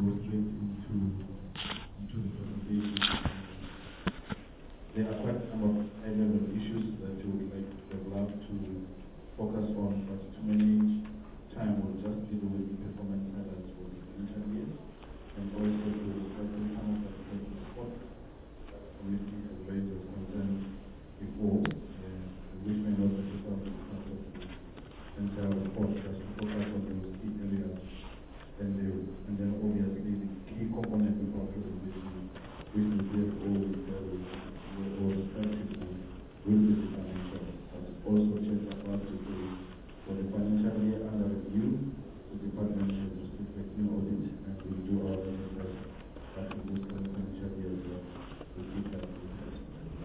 go straight into the presentation. There are quite a number of high-level issues that you would love to focus on, but too many time will just deal with the performance highlights for the financial year, and also to address some of the support committee has raised as concerns before, which may not be resolved in terms of the entire report, just to focus on those key areas, and then obviously the key component of our presentation, which the CFO will respectively will be the financial, but also check about for the financial year under review. The department has received a clean audit, and will do our best that in this financial year as well. We keep that in place.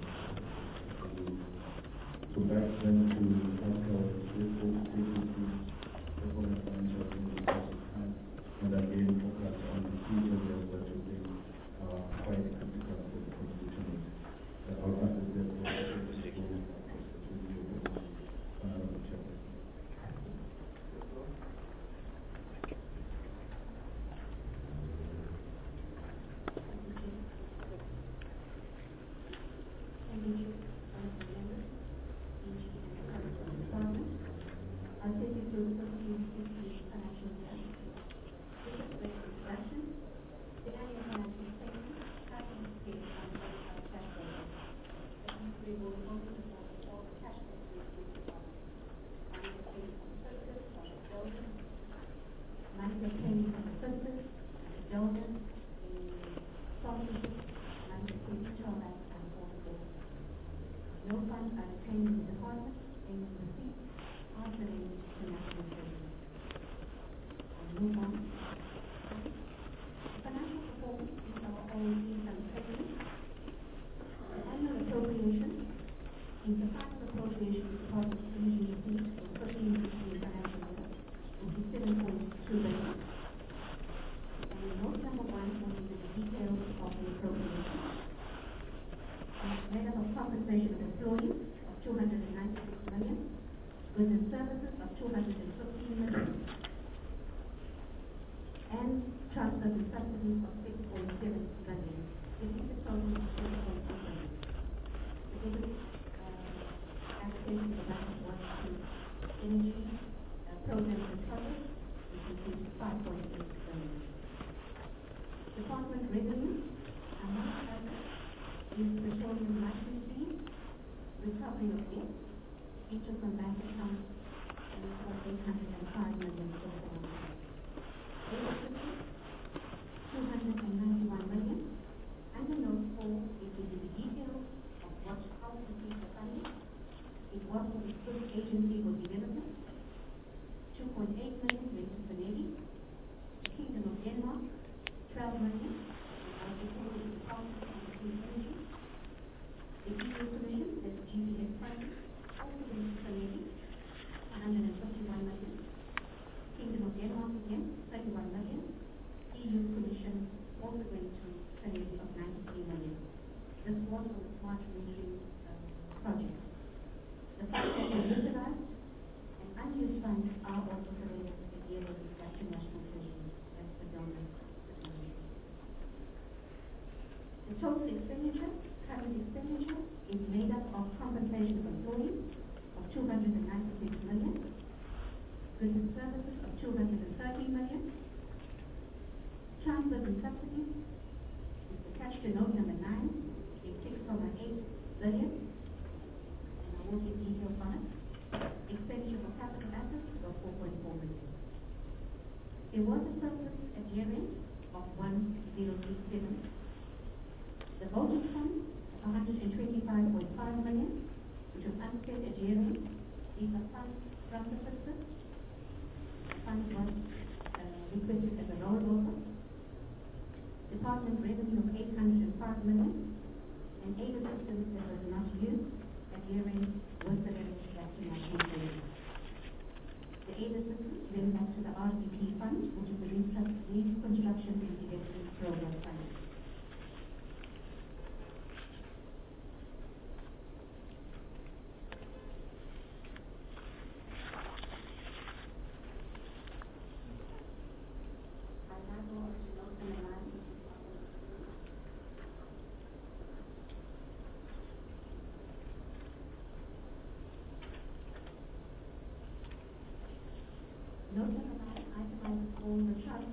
So back then to ask our CFO to take us through the performance financial year and again focus on the key areas that we think are quite critical for the constitution. I'll ask the CFO to take us through the chapter. I'll take you through the 2015 financial year. This is the introduction. The annual financial statement has been prepared on the cash flow. We will also report all the cash flows we received from manufacturing services from the Belgium, manufacturing from the services, the Belgium, the sponsorship, manufacturing retail bank, and all the bills. No funds are retained in the department, in the receipts, after the national treasury. I'll move on. Financial performance is our own income statement. The annual appropriation is the final appropriation the department usually receives for 2015 financial year, which is 7.2 billion. And note number 1 will be the details of the appropriation. It's made up of compensation of employees of 296 million. Goods and services of 215 million, and transfers and subsidies of 6.7 billion. This is the total of 6.2 billion. The biggest application for that was to energy programs and projects, which includes 5.8 billion. Department revenue, among others, is petroleum license fees, recovery of debt, interest on bank accounts, and for 805 million for the whole year. Agency, 291 million, and the note 4 is the details of how to receive the funding. It was for the Swiss Agency for Development, 2.8 million went to the Navy, the Kingdom of Denmark, 12 million, was reported to the Department of Clean Energy, the EU Commission, that's GBS funding, also went to the Navy, 151 million. Kingdom of Denmark again, 31 million. EU Commission also went to the Navy of 93 million. This was for the smart metering project. The funds that were utilized and unused funds are also surrendered at year-end back to National Treasury as the government. The total expenditure, current expenditure, is made up of compensation of employees of 296 million, goods and services of 230 million, transfers and subsidies is the cash to note number 9, is 6.8 billion, and I will give details on it. Expenditure for capital assets of 4.4 billion. There was a surplus at year-end of 1037. The voting fund of 125.5 million, which was unspent at year-end. These are funds from the system. The fund was requested as a rollover. Department revenue of 805 million, and aid assistance that was not used at year-end was surrendered back to National Treasury. The aid assistance went back to the RDP fund, which is the Reconstruction and Development Program fund. I now go on to note number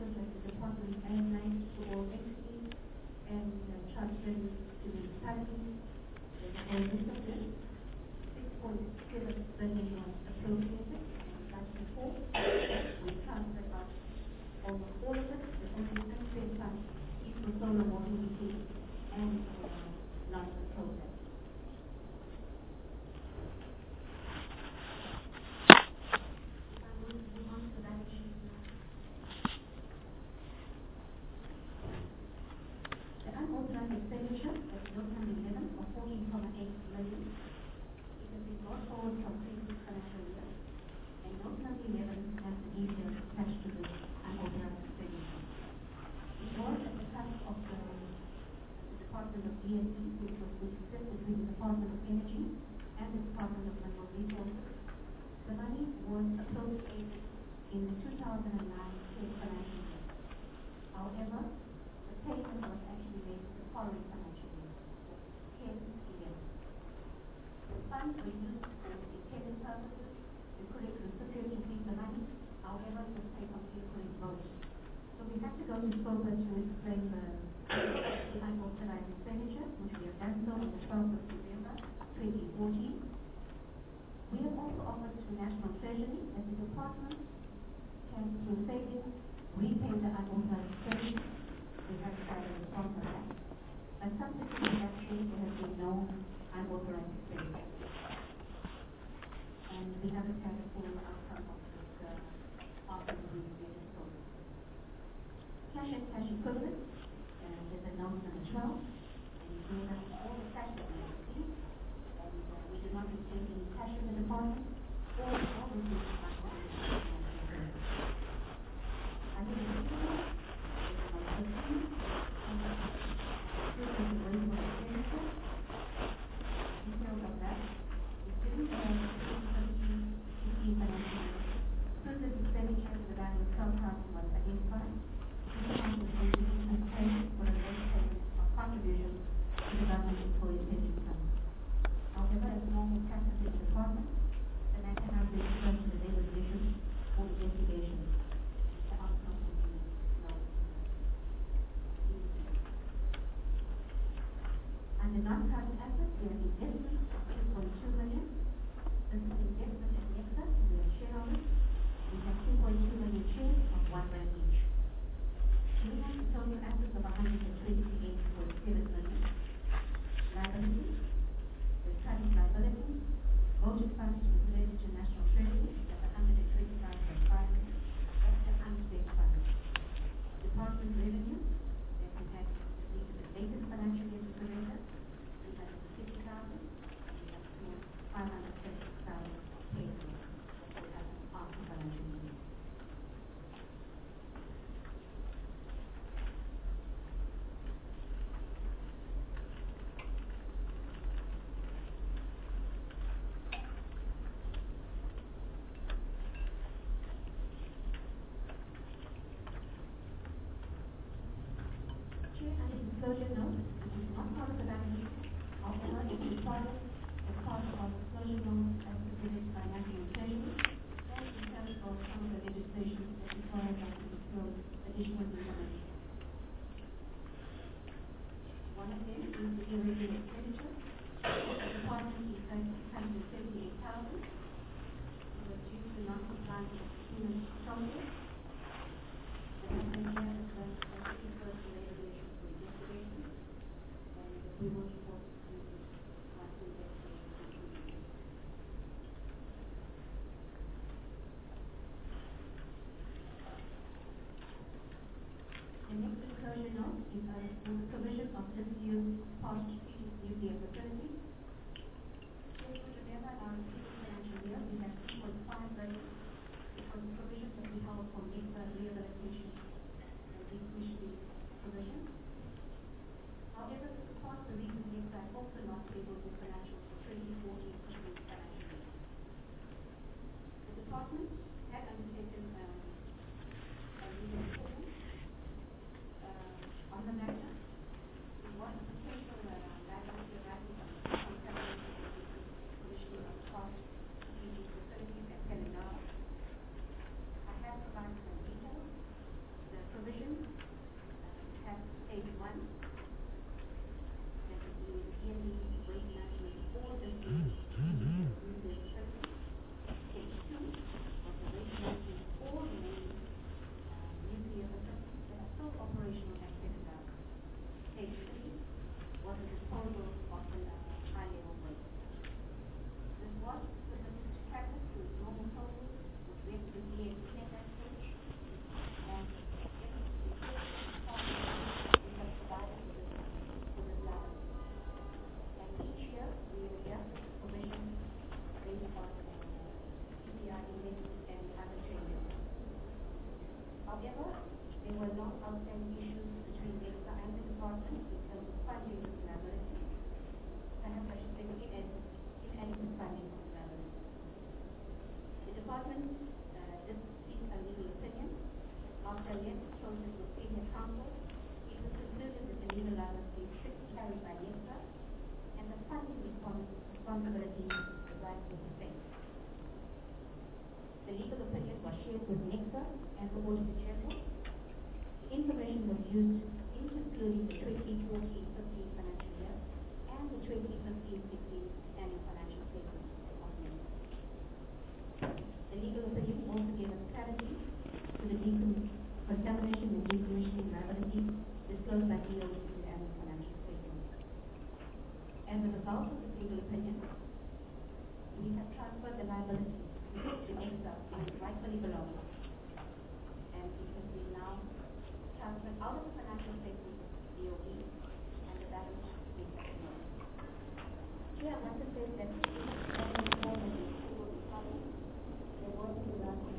transfers that the department has made to all entities and transferred to municipalities. There's a whole list of them. 6.7 billion was appropriated, and like before, we transferred out almost all of it. The only unspent funds is for solar water heating and license process. The unauthorized expenditure at note number 11 of 14.8 million. It has been brought forward from previous financial year, and note number 11 has the details attached to this unauthorized expenditure. It was at the cusp of the Department of DSE, which was split between the Department of Energy and the Department of Mineral Resources. The money was appropriated in the 2009-10 financial year. However, the payment was actually made for the following financial year, 10-11. The funds were used for intended purposes. The correct recipient received the money. However, it was paid on incorrect vote. So we have to go to SCOPA to explain the unauthorized expenditure, which we have done so on the 12th of November 2014. We have also offered to National Treasury that the department can, through savings, repay the unauthorized expenditure. We have decided to sponsor that. But subsequent to that case, there has been no unauthorized expenditure. And we haven't had a full outcome of this after the revision process. Cash and cash equivalents, there's a note number 12, and it gives us all the cash that we have received, and we do not receive any cash in the department, or all received by under the receivables, there's a note 13, this is the waiver of expenditure. Details of that is given to us in 2015 financial year. Proof of expenditure to the value of 12,000 was identified. This amount was received as payment for the late payment of contributions to the government employees pension fund. However, as normal practice in the department, the matter has been referred to the Labor Division for investigation. The outcome will be known. Under non-current assets, we have investments of 2.2 million. This is investment in Nexa, we have shareholders. We have 2.2 million shares of R1 each. We have the total assets of 128.7 million. Liabilities, the traffic liabilities, voting funds related to National Treasury, that's 125.5 million. That's the unspent funds. Department revenue, that we had received in the latest financial year to surrender, 360,000, and we have still 536,000 paid for. That will happen after financial year. Disclosure note, which is not part of the balance sheet, however, it is required as part of disclosure notes as submitted by National Treasury, and in terms of some of the legislation that requires us to disclose additional information. One of them is the irregular expenditure. The department is at 678,000. It was due to non-compliance with payment process. The manager has done a first evaluation for investigation, and we will report to you once the investigation is completed. The next disclosure note is for the provision of disused past strategic nuclear facilities. Yes, we remember our previous financial year, we had 3.5 billion. It was a provision that we held for rehabilitation and decommissioning provision. However, this is part of the reason NEXA is also not able to financials for 2014-15 financial year. The department had undertaken a legal assessment on the matter. It was a potential liability arising from contamination and decommissioning of past strategic facilities at Telenor. I have provided some details. resolve outstanding issues between NEXA and the department in terms of funding of liability. Perhaps I should say inadequate funding of liability. The department did seek a legal opinion. After a lengthy process with senior counsel, it was concluded that the legal liability should be carried by NEXA and the funding responsibility resides with the state. The legal opinion was shared with NEXA and the Auditor General. The information was used in concluding the 2014-15 financial year and the 2015-16 annual financial statements of NEXA. The legal opinion also gave us clarity to the contamination and decommissioning liability disclosed by DOE in the annual financial statements. As a result of this legal opinion, we have transferred the liability to NEXA where it rightfully belongs, and it has been now transferred out of the financial statements of DOE and the balance sheet is known. Here I want to say that there was a lot of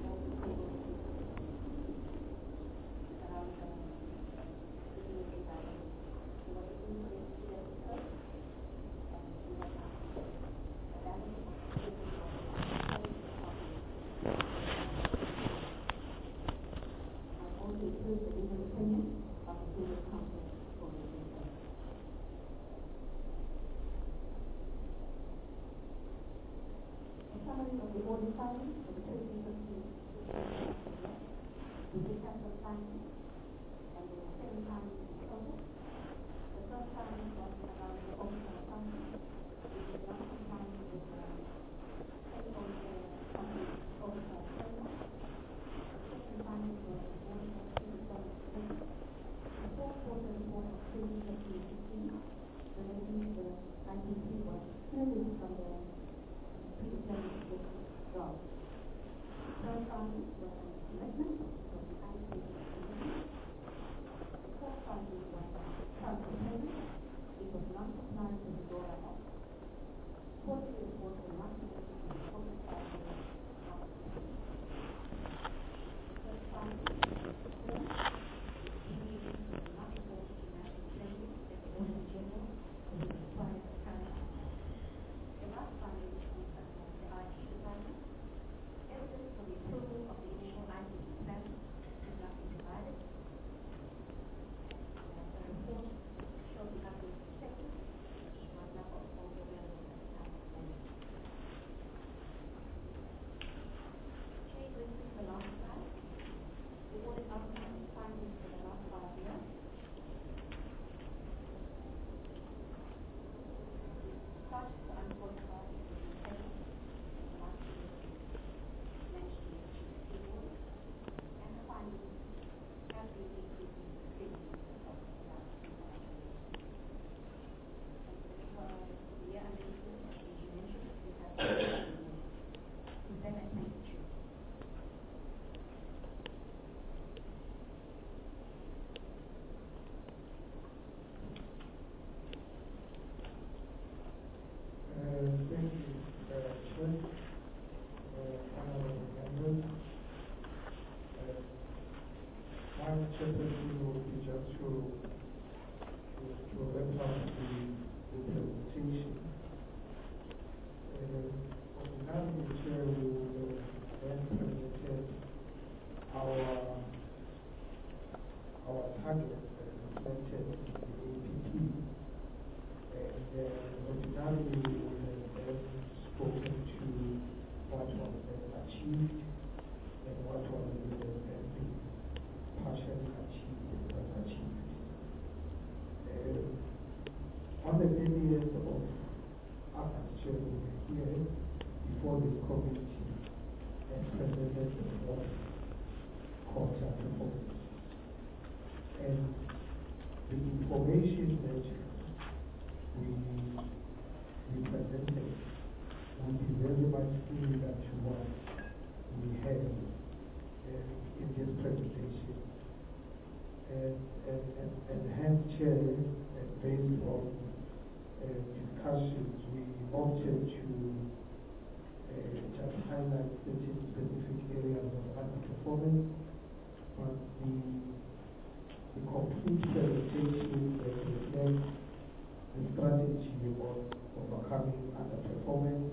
complete presentation that reflects the strategy of overcoming underperformance,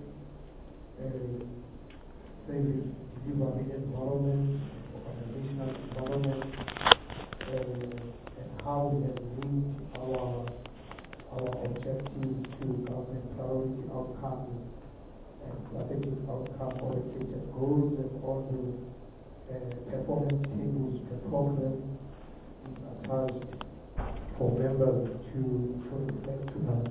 service delivery environment, organizational environment, and how we have linked our objectives to government priority outcomes and strategic outcome oriented goals, and all the performance tables per program is attached for members to reflect tonight.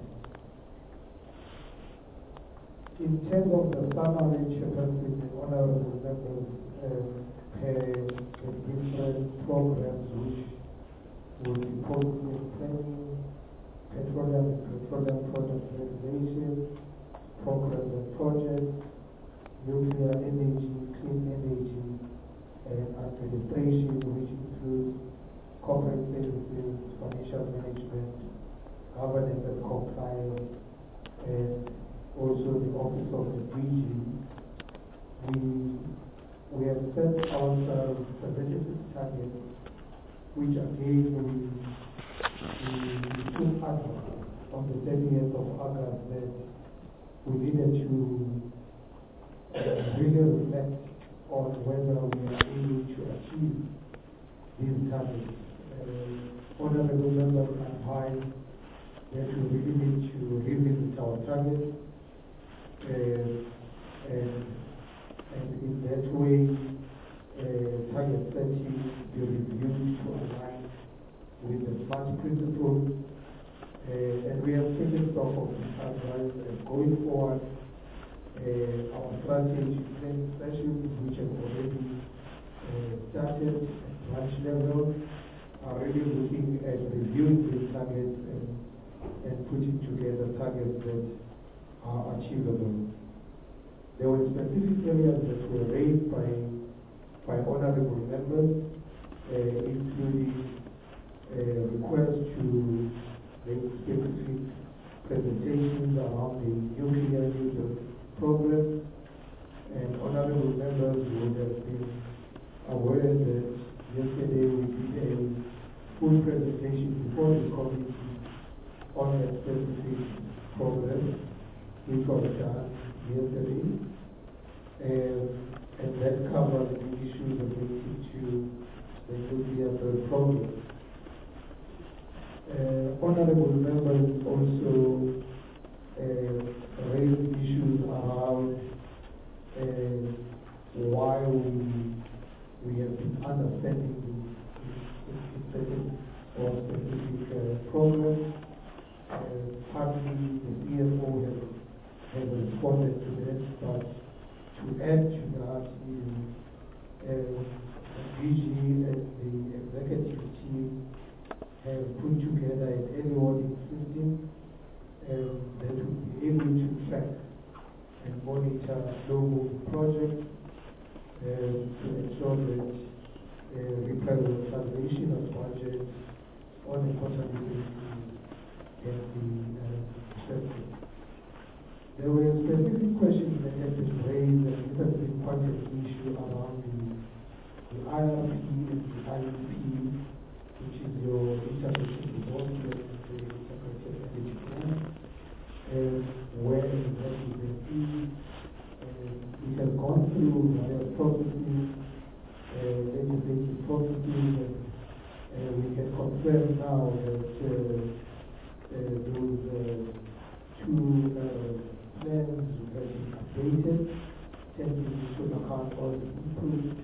In terms of the summary, Chairperson and honorable members, per the different programs which will be posted in planning, petroleum product regulation, programs and projects, nuclear energy, clean energy, and administration, which includes corporate services, financial management, governance and compliance, and also the office of the DG. We have set ourselves specific targets, which again we took up on the 30th of August that we needed to really reflect on whether we are able to achieve these targets. Honorable members advise that we really need to revisit our targets, and in that way, target setting be reviewed to align with the SMART principles, and we have taken stock of this advice, and going forward, our strategy sessions, which have already started at branch level, are really looking at reviewing these targets and putting together targets that are achievable. There were specific areas that were raised by honorable members, including requests to make specific presentations around the nuclear user program, and honorable members would have been aware that yesterday we did a full presentation before the committee on a specific program, which was done yesterday, and that covered the issues related to the nuclear program. Honorable members also raised issues around why we have been understanding in certain or specific programs. Partly the CFO has responded to that, but to add to that is DG and the executive team have put together an early warning system that will be able to track and monitor low-moving projects to ensure that reprioritization of budgets on a quarterly basis can be effective. There were specific questions that have been raised, and this has been quite an issue around the IRP and the IEP, which is your intervention development, the integrated energy plan, and where exactly that is. It has gone through various processes, legislative processes, and we can confirm now that those two plans have been updated, taking into account all the inputs,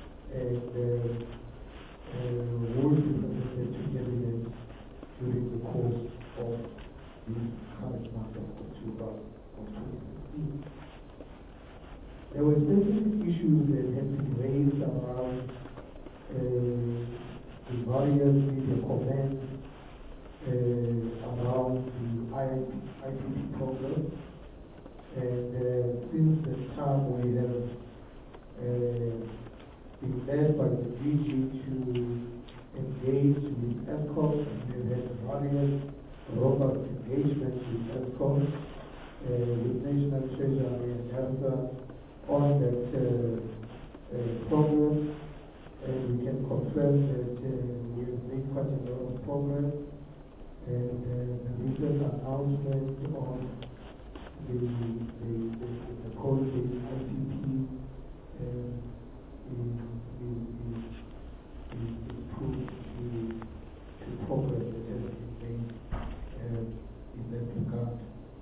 and will be presented to cabinet during the course of this current month of October of 2016. There were specific issues that had been raised around the various media comments around the IPP program, and since the time we have been led by the DG to engage with ESCOM, and we've had various robust engagements with ESCOM, with National Treasury and ERSA on that program, and we can confirm that we have made quite a lot progress, and the recent announcement of the coal-based ICT is proof to progress that has been made in that regard.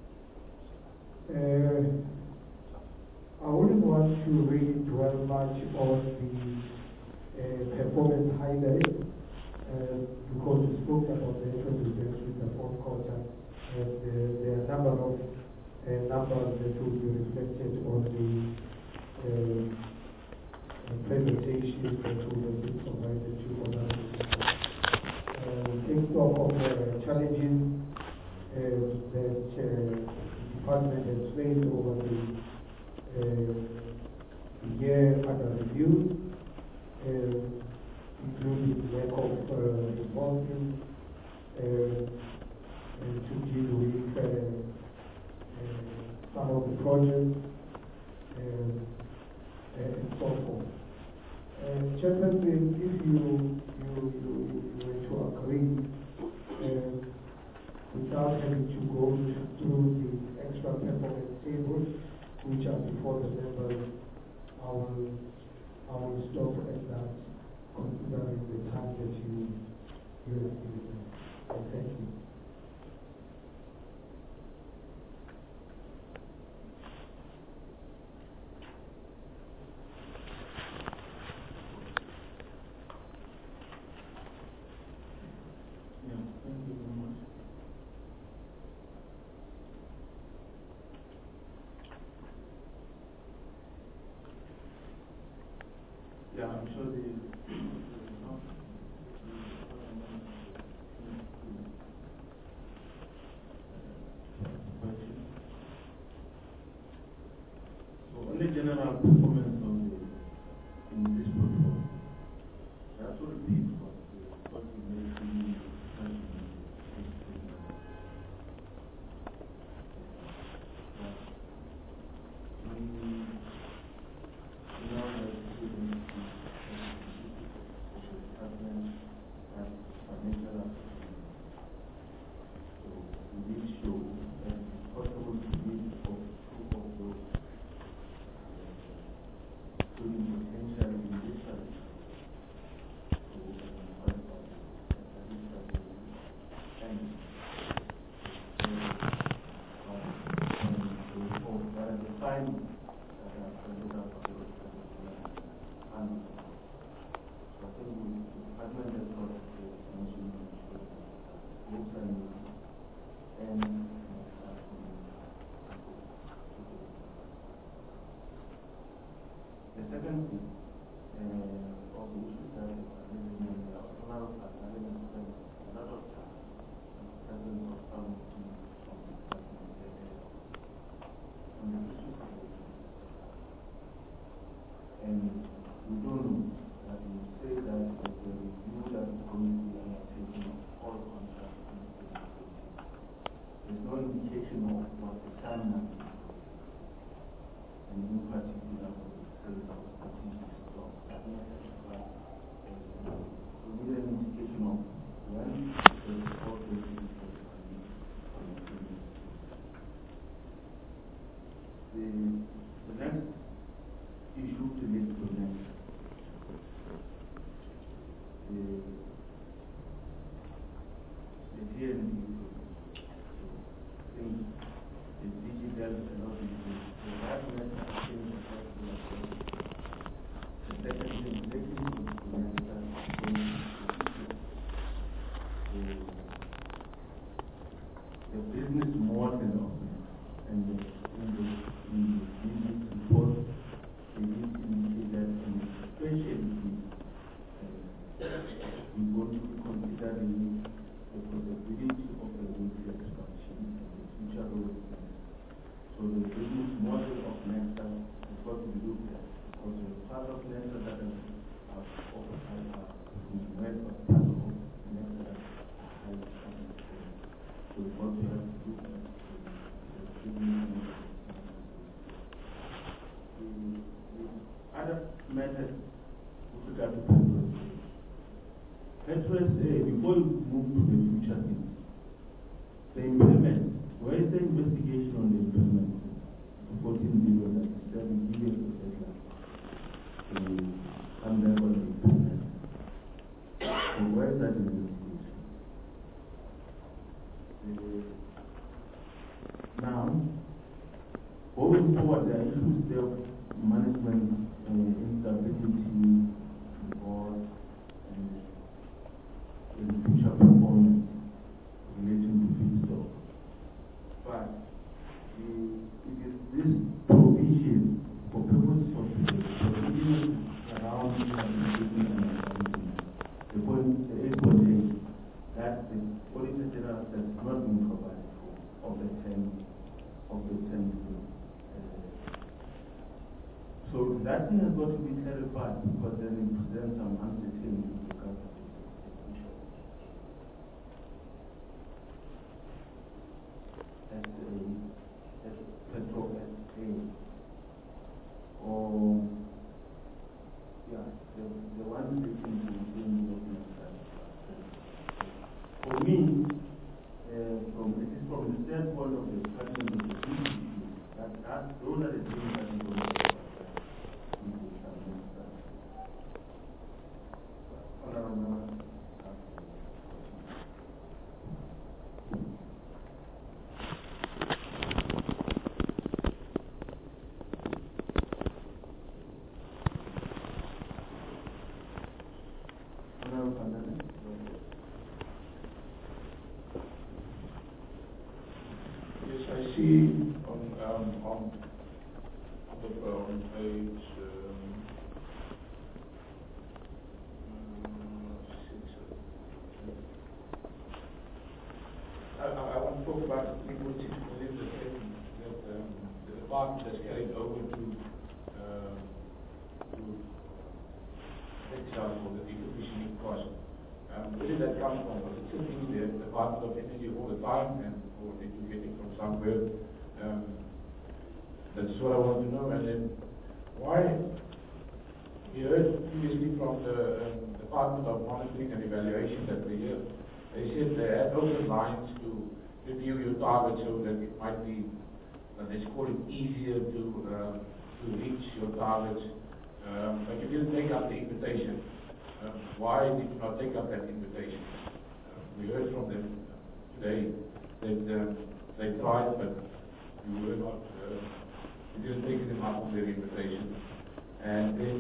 I wouldn't want to really dwell much on the performance highlights because we spoke about the effort results with the fourth quarter, and there are a number of numbers that will be reflected on the presentation that will be provided to us. Think of the challenges that the department has faced over the year under review, including lack of resources, and to deal with some of the projects, and so forth. Chairman, if you were to agree, without having to go through the extra performance tables, which are before the members, I will stop at that, considering the time that you have given me. Thank you. Yeah, I'm sure so only general performance in this portfolio. That's what it is what we make in say, before you move to the future things, the impairment, where is the investigation on the impairment? The 14 billion, that is 7 billion of deadline. And then on the impairment. So where is that investigation? Now, going forward, there are issues there of management instability or in future performance relating to feedstock. But it is this provision for purposes of the provision around the 8.8 that the Auditor General has not been provided for of the 10 billion. So that thing has got to be clarified because then it presents some uncertainty with regard to the execution. As Petro SA, or yeah, the one taking to for me, from the standpoint of the discussion of the issues, those are the things that we don't know. Yes, I see on page 6. I want to talk about 3.6 million that the department has carried over to Excel for the decommissioning cost. Where did that come from? Was it sitting in the Department of Energy all the time, or did you get it from somewhere? That's what I want to know. And then, why? We heard previously from the Department of Monitoring and Evaluation that they said they had open lines to review your target so that it might be, let's call it easier to reach your targets. But you didn't take up the invitation. Why did you not take up that invitation? We heard from them today that they tried, but you were not. You didn't take them up on their invitation. And then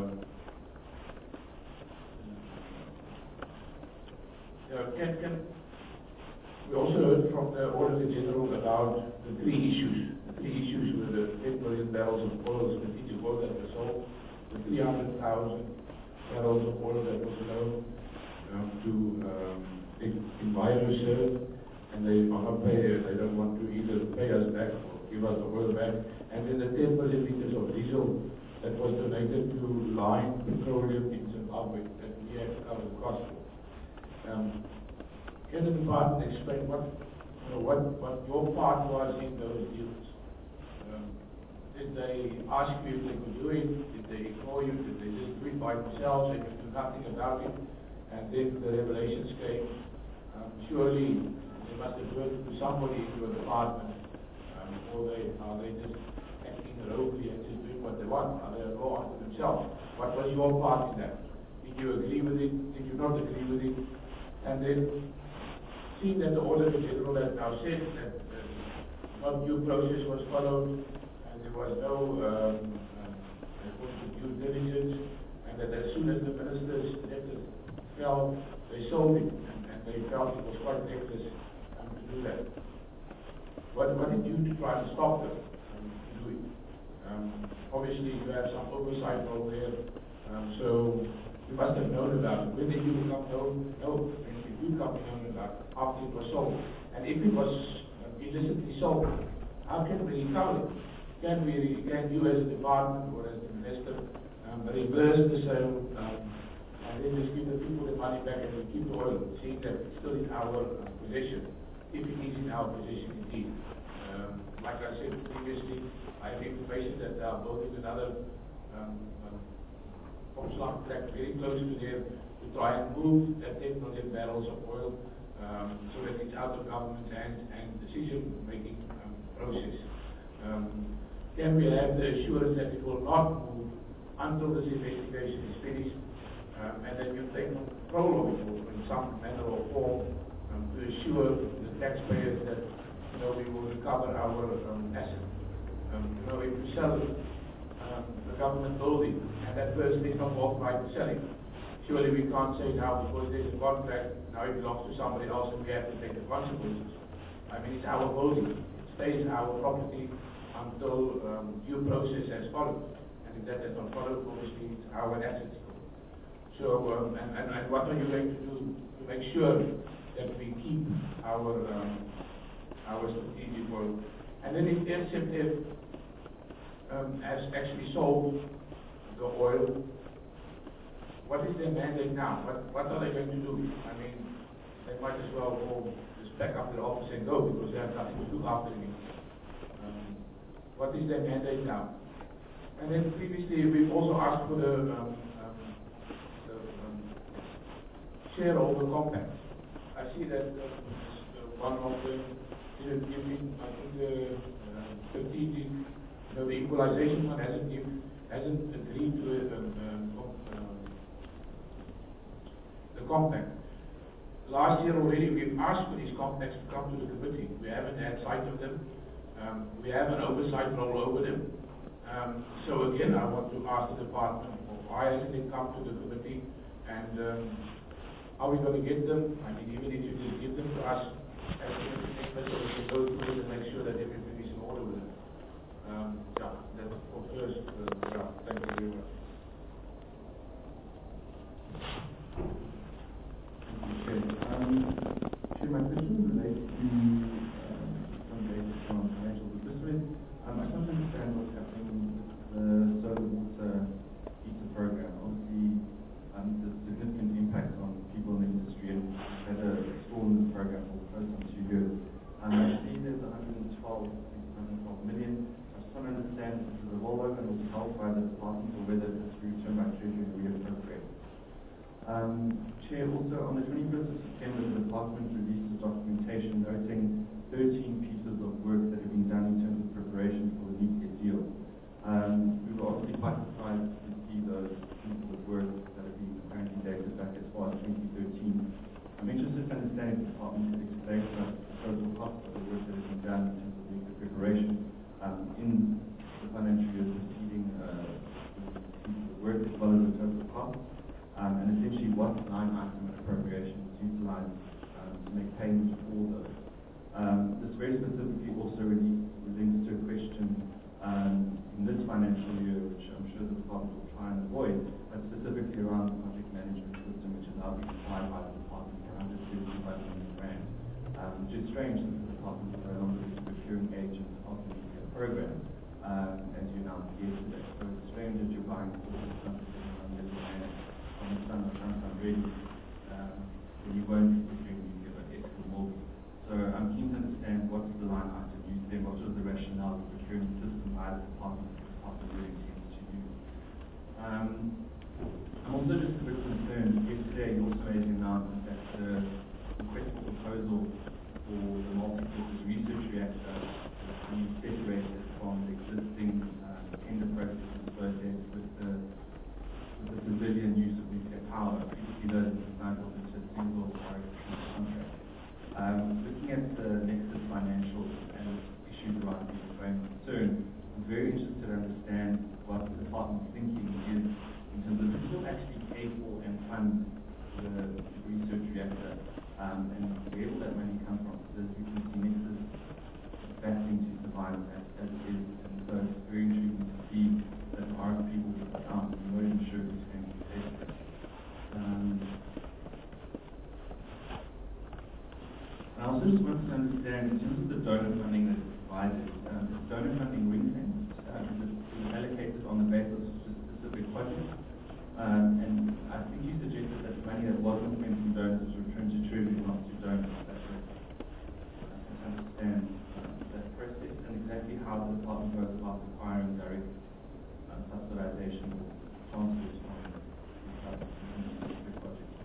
we also heard from the Auditor General about the three issues. The three issues were the 10 million barrels of oil, strategic oil that was sold, the 300,000 barrels of oil that was known to Enviroserve, and they are not paying. They don't want to either pay us back or give us the oil back. And then the 10 million liters of diesel that was donated to Line Petroleum in Zimbabwe that we had to cover the cost for. Can the department explain what your part was in those deals? Did they ask you if they could do it? Did they ignore you? Did they just do it by themselves and you do nothing about it? And then the revelations came. Surely they must have heard to somebody in your department, or are they just acting roguely and just doing what they want? Are they a law unto themselves? What was your part in that? Did you agree with it? Did you not agree with it? And then, seeing that the Auditor General has now said that no due process was followed, and there was no due diligence, and that as soon as the minister's letter fell, they sold it, and they felt it was quite reckless to do that. What did you do to try to stop them to do it? Obviously, you have some oversight over there, so you must have known about it. When did you come know? When did you come to know about it? After it was sold? And if it was illicitly sold, how can we recover it? Can you as a department or as the minister reverse the sale and then just give the people the money back and we keep the oil, seeing that it's still in our possession, if it is in our possession indeed. Like I said previously, I have information that they are building another opslag track very close to there, to try and move that 10 million barrels of oil so that it's out of government's hands and decision-making process. Can we have the assurance that it will not move until this investigation is finished, and that you take control of it in some manner or form to assure the taxpayers that we will recover our asset. If we sell the government building and that person is not authorized to sell it, surely we can't say now because there's a contract, now it belongs to somebody else and we have to take the consequences. I mean, it's our building. It stays our property until due process has followed. And if that has not followed, obviously it's our assets. So, and what are you going to do to make sure that we keep our strategic oil? And then if SFF has actually sold the oil, what is their mandate now? What are they going to do? I mean, they might as well all just pack up their office and go because they have nothing to do after it. What is their mandate now? And then previously we've also asked for the shareholder compact. I see that one of the, I think the strategic, the equalization one hasn't agreed to the compact. Last year already we've asked for these compacts to come to the committee. We haven't had sight of them. We have an oversight role over them. So again, I want to ask the department, why hasn't it come to the committee, and how are we going to get them? I mean, even if you just give them to us, as a committee, we can go through it and make sure that everything is in order with it. Yeah, that's for first. Yeah, thank you very much. My question relates to some data from financial participants. I just want to understand what's happening with the solar water heater program. Obviously, there's significant impact on people in the industry, and we've had a stall in this program for close to 2 years. I see there's 112 million. I just want to understand if this is a rollover and will be held by the department or whether it's returned by Treasury and reappropriated. Chair, also on the 21st of September, the department released a documentation noting 13 pieces of work that have been done in terms of preparation for the nuclear deal. We were obviously quite surprised to see those pieces of work that have been apparently dated back as far as 2013. I'm interested to understand if the department could explain to us the total cost of the work that has been done in terms of nuclear preparation in the financial year preceding the work as well as the total cost. And essentially what line item appropriation is utilized to make payments for those. This very specifically also relates to a question in this financial year, which I'm sure the department will try and avoid, but specifically around the project management system, which is now being applied by the department for 135 million rand. Which is strange since the department is no longer the procuring agent of the nuclear program, as you announced yesterday. So it's strange that you're buying 4.7 million rand on the sun of Samsung really, when you won't be procuring nuclear, but Eskom will be. So I'm keen to understand what's the line item used there, what was the rationale of procuring the system by the department really intends to use. I'm also just a bit concerned, yesterday you also made the announcement that the request for proposal for the multi-purpose research reactor is being separated from the existing tender processes associated with the civilian use of nuclear power. Previously those were signed off into a single contract. Looking at the Nexus financials and issues around the going concern, I'm very interested to understand what the department's thinking is in terms of who will actually pay for and fund the research reactor, and where will that money come from? Because as we can see, Nexus is battling to survive as it is, and so it's very intriguing to see that the RFP will be put out and we're not even sure who's going to be paid for it. I also just want to understand, in terms of the donor funding that is provided, is donor funding ring-fenced? Is it allocated on the basis of specific projects? And I think you suggested that the money that wasn't spent from donors was returned to Treasury, not to donors. That's right. I can understand that process and exactly how the department goes about requiring direct subsidization or transfers from specific projects.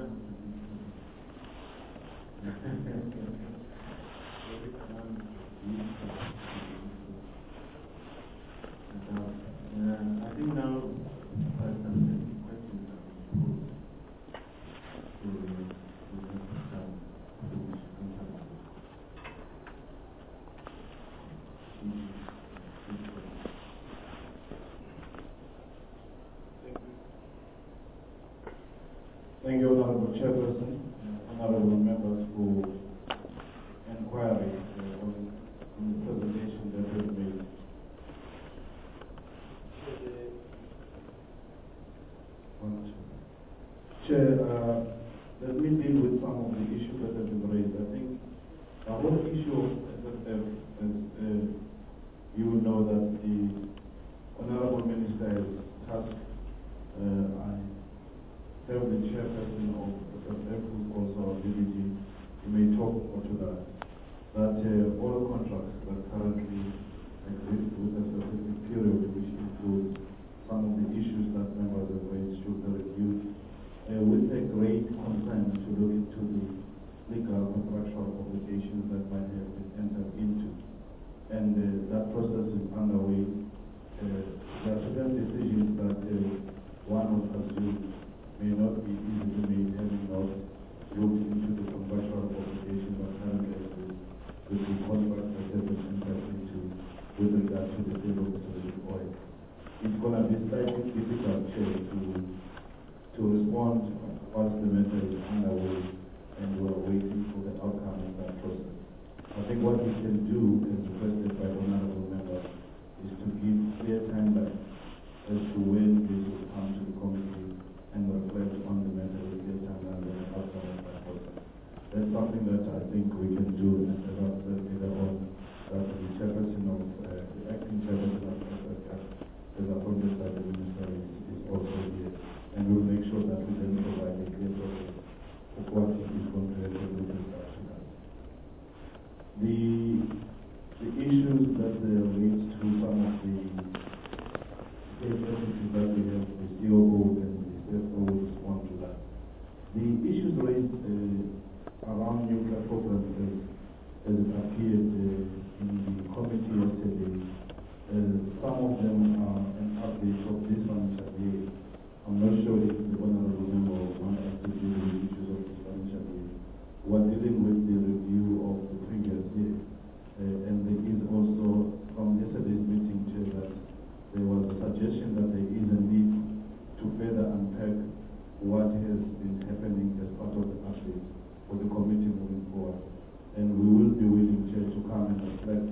I think now some questions are posed to Thank you, Honorable Chairperson, honorable members for inquiry on the presentation that was made. Chair, let me deal with some of the issues that have been raised. I think the whole issue of SSF, as you will know that the Honorable Minister has tasked, I have the chairperson of SSF, who's also our DDG, he may talk more to that all contracts that currently exist with a specific period, which includes some of the issues that members have raised, should be reviewed with a great concern to look into the legal contractual obligations that might have been entered into. And that process is underway. There are certain decisions that one would assume may not be easily made, having not looked into the contractual obligations that currently exist with the contract that has been entered into with regard to the sale of solid oil. It's going to be slightly difficult, Chair, to respond whilst the matter is underway and we're waiting for the outcome of that process. I think what we can do, as requested by honorable members, is to give clear timeline as to when this will come to the committee and reflect on the matter with clear timeline and the outcome of that process. That's something that I think we can do, and perhaps later on that the chairperson of the acting chairperson of SSF is appointed by the minister is also here, and we'll make sure that we then provide a clear process of what is going to happen with regard to that. The issues that relate to some of the state entities that we have, the COO and the CFO will respond to that. The issues raised around nuclear programs as it appeared in the committee yesterday, some of them are an update of this financial year. I'm not sure if the honorable member wants us to deal with the issues of this financial year. We're dealing with the review of the previous year. And there is also, from yesterday's meeting, Chair, that there was a suggestion that there is a need to further unpack what has been happening as part of the update for the committee moving forward. And we will be willing, Chair, to come and reflect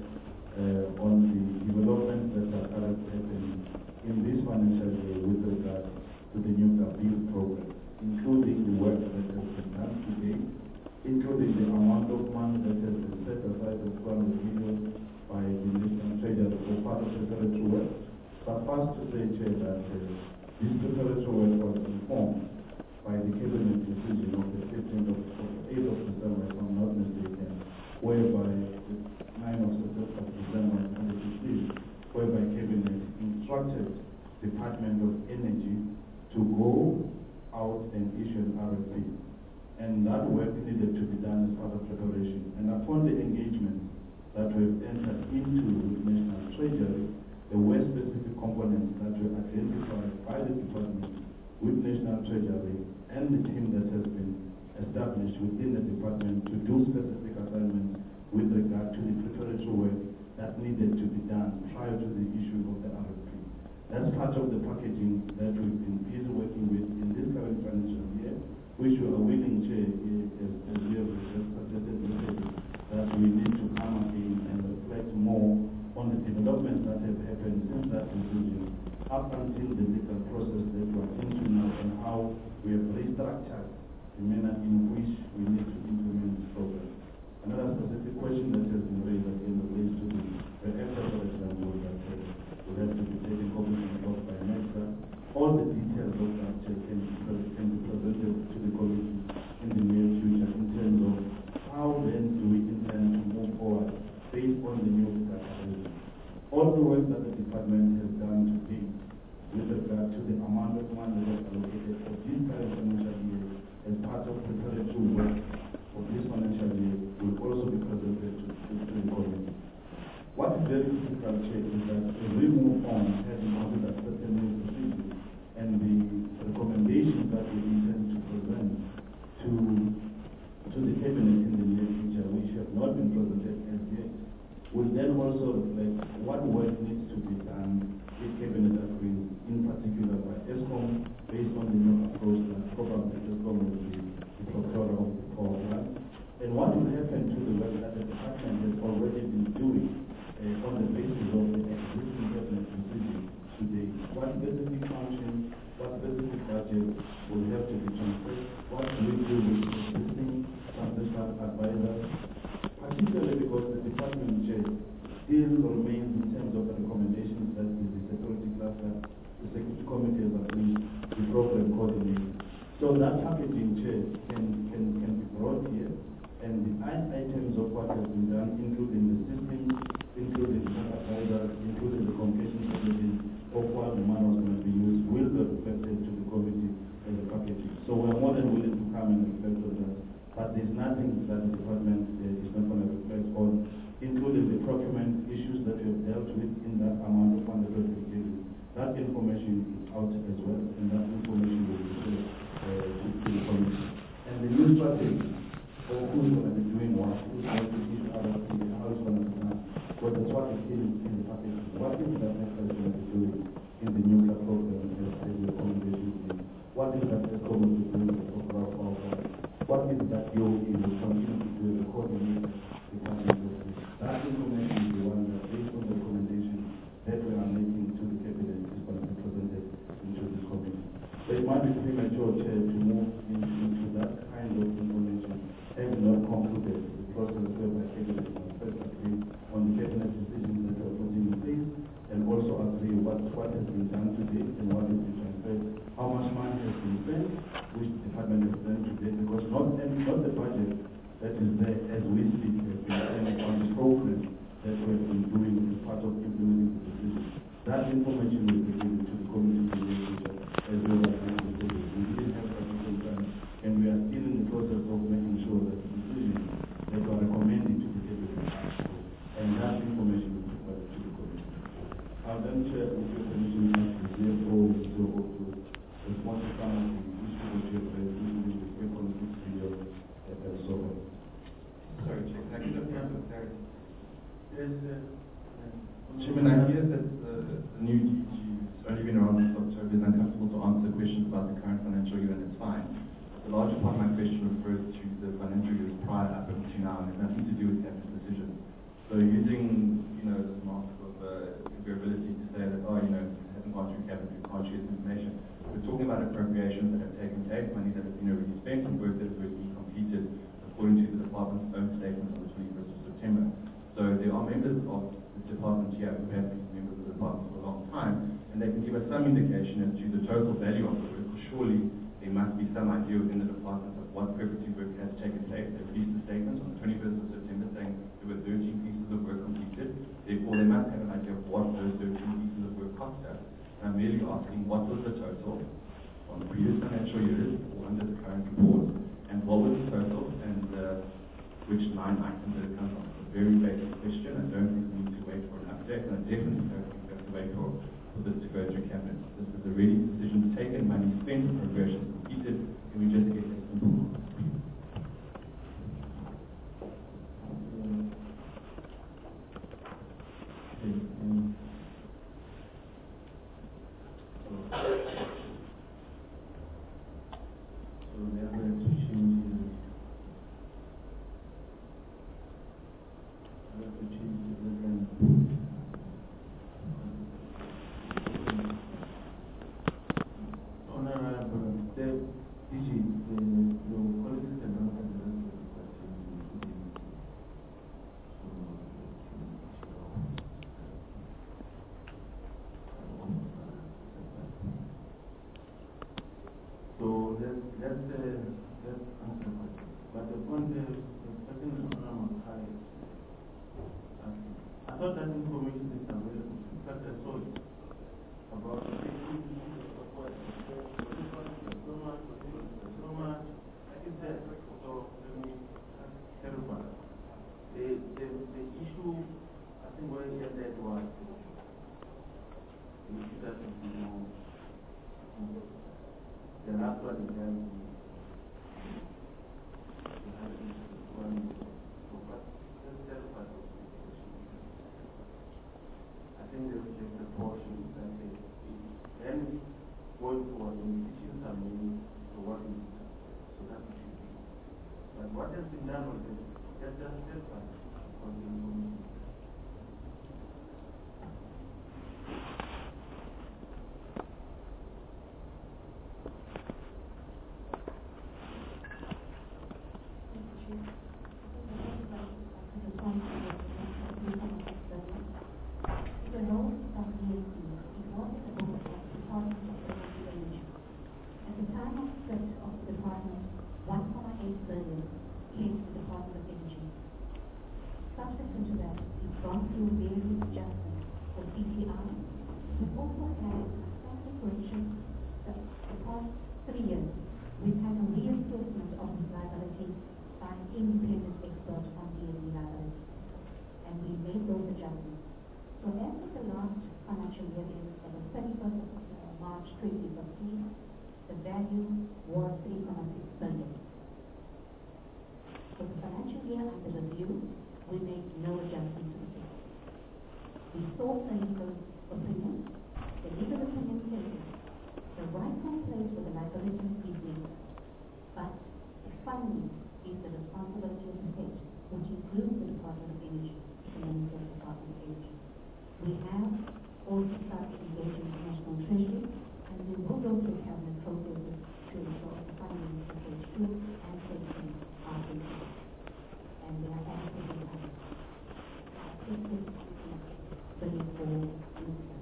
on the developments that are currently happening in this financial year with regard to the nuclear build program, including the work that has been done today, including the amount of money that has been set aside as 200 million by the National Treasury for part of preparatory work. Suffice to say, Chair, that this preparatory work was informed by the Cabinet decision of the 8th of December, if I'm not mistaken, whereby the 9th of December 2015, whereby Cabinet instructed Department of Energy to go out and issue an RFP. And that work needed to be done as part of preparation. And upon the engagement that we've entered into with National Treasury, there were specific components that were identified by the department with National Treasury and the team that has been established within the department to do specific assignments with regard to the preparatory work that needed to be done prior to the issue of the RFP. That's part of the packaging that we've been busy working with in this current financial year, which we are willing, Chair, as we have suggested yesterday, that we need to come again and reflect more on the developments that have happened since that decision up until the legal process that we are into now, and how we have restructured the manner in which we need to implement this program. Another specific question that has been raised again relates to the effort, for example, that will have to be taken cognizance of by NECA. All the details of that can be presented to the committee in the near future in terms of how then do we intend to move forward based on the new strategy. All the work that the department has done to date with regard to the amount of money that was allocated for this current financial year as part of translate what do we do with existing transitional advisors, particularly because the department chair still remains in terms of the recommendations that the security cluster, the security committee has agreed, the program coordinator. So that packaging chair can be brought here, and the items of what has been done, including the system, including the advisors, including the communication strategies of what the manual is going to be used, will be reflected to the committee as a packaging. So we're more than willing to come and reflect on that. But there's nothing that the department is not going to reflect on, including the procurement issues that we have dealt with in that amount of funds that we have given. That information is out as well, and that information will be shared to the committee. And the new strategy for who's going to be doing what, who's going to give other things, how it's going to be done. But that's what is in the package. What is that next going to be doing in the nuclear program as the recommendations? What is that going to be doing for what is that DOE will continue to do the coordinate the cabinet? That information is the one that, based on the recommendation that we are making to the cabinet, is going to be presented into the committee. So it might be premature, Chair, to move into that kind of information, having not concluded the process whereby cabinet must first agree on the cabinet decisions that we are putting in place, and also agree what has been done today and what has been transferred, how much money has been spent, which the department has done today, because not the budget that is there as we speak has been spent on the program that we have been doing as part of implementing the decision. That information will be given to the committee in the future as well as the decision. We didn't have sufficient time, and we are still in the process of making sure that the decisions that we are recommending to the cabinet are so, and that information will be provided to the committee. I'll then share with your permission ask the CFO to respond to some of the issues that you have raised, including the free conflict period and so on. Sorry, Chair, can I just have some clarity? Chairman, I hear that the new DG has only been around since October. It's uncomfortable to answer questions about the current financial year, and it's fine. The larger part of my question refers to the financial years prior up until now, and it's nothing to do with cabinet decisions. So using, this mark of your ability to say that, it hasn't gone through cabinet, we can't share this information. We're talking about appropriations that have taken place, money that has been already spent, and work that has already been completed according to the department's own statement on the 21st of September. So there are members of the department here who have been members of the department for a long time, and they can give us some indication as to the total value of the work. Surely there must be some idea within the department of what preparatory work has taken place. They released a statement on the 21st of September saying there were 13 pieces of work completed. Therefore, they must have an idea of what those 13 pieces of work cost us. And I'm merely asking what was the total on the previous financial years or under the current report, and what was the total and which line item did it come from. It's a very basic question. I don't think we need to wait for an update, and I definitely don't think we have to wait for this to go through cabinet. This is already decisions taken, money spent, appropriations completed, and we just get a simple. independent expert on DME liability. And we made those adjustments. So as of the last financial year, as of 31st of March 2015, the value was 3.6 billion. For the financial year under review, we made no adjustment to it. We sought a legal opinion. The legal opinion said the rightful place for the liability is legal, but the funding is the responsibility of the state, which includes the Department of Energy, the Minister of the Department of Energy. We have also started engaging the National Treasury, and we will go through cabinet processes to ensure the funding for phase 2 and phase 3 are complete. And they are adequately funded. This is billion for Minister.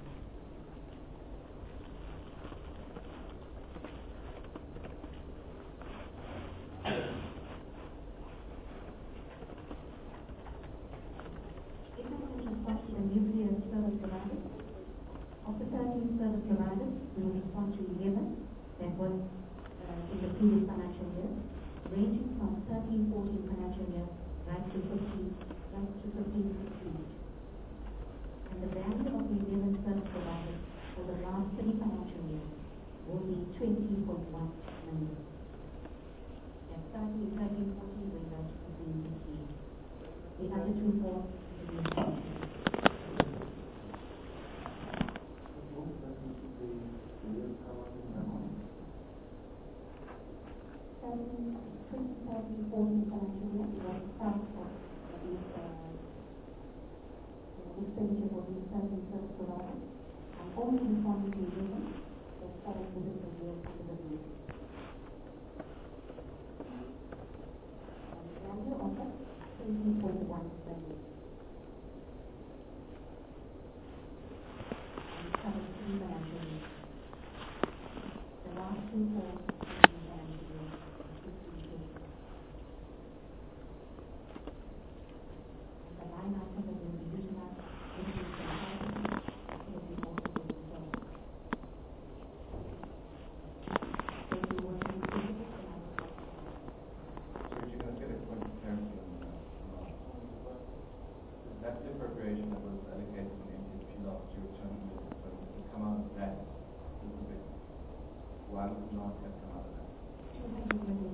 The nuclear service providers. Of the 13 service providers, we will respond to 11 that was in the previous financial year, ranging from 13-14 financial year right to 15-16. And the value of the 11 service providers for the last 3 financial years will be 20.1 million. And starting in 13-14, we go to 15-16. The other 2 more is the new. Expenditure for these service providers. I'm only informing you that falls within the year under review. And the value of it, 20.1 billion. And it covers 3 financial years. The last 2 for the financial year. The line item that will be utilized will be That's the appropriation that was allocated from the NTSP last year, which to come out of that specific. Why would it not have come out of that? 200 million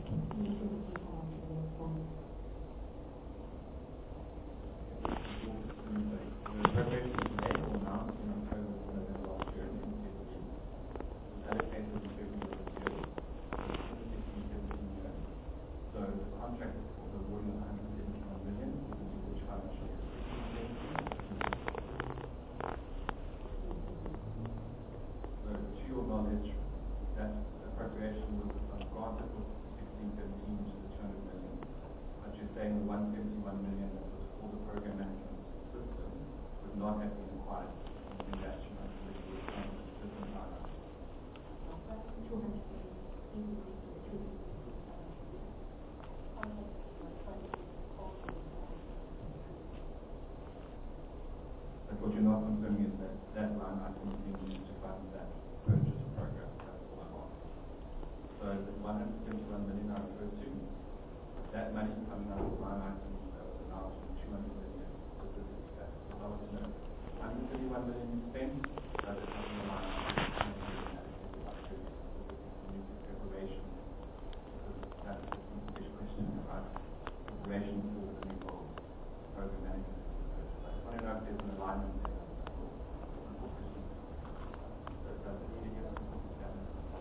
The appropriation was made or announced in October or November last year in the NTSP. It was allocated in February of this year, 2016-17 year. So the contract was awarding 171 million, which financial year? So to your knowledge, that appropriation was granted for 16-17 to the 200 million. But you're saying the 171 million that was for the program management system would not have been acquired in that different line. But what you're not confirming is that that line item is being used to fund that purchase program. That's all I'm asking. So the 171 million I referred to, that money coming out of the line item that was announced from 200 million specifically. That's what I want to know. 131 million spent, does it come from the line item? Preparation. That's the specific question about preparation for the new goal, program management. I just want to know if there's an alignment there. So does it need to get us to stand?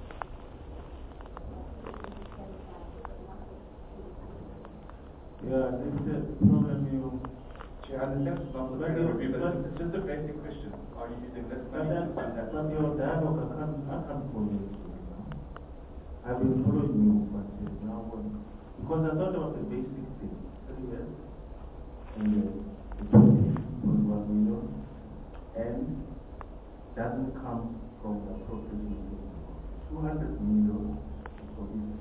Yeah, this is the problem you. I understand it's not the review, but it's just a basic question. Are you using this money to fund that? But your dialogue, I can't follow it. I've been following you, but now because I thought about the basic thing. 3 years and the 20.1 million and doesn't come from the appropriation. 200 million for this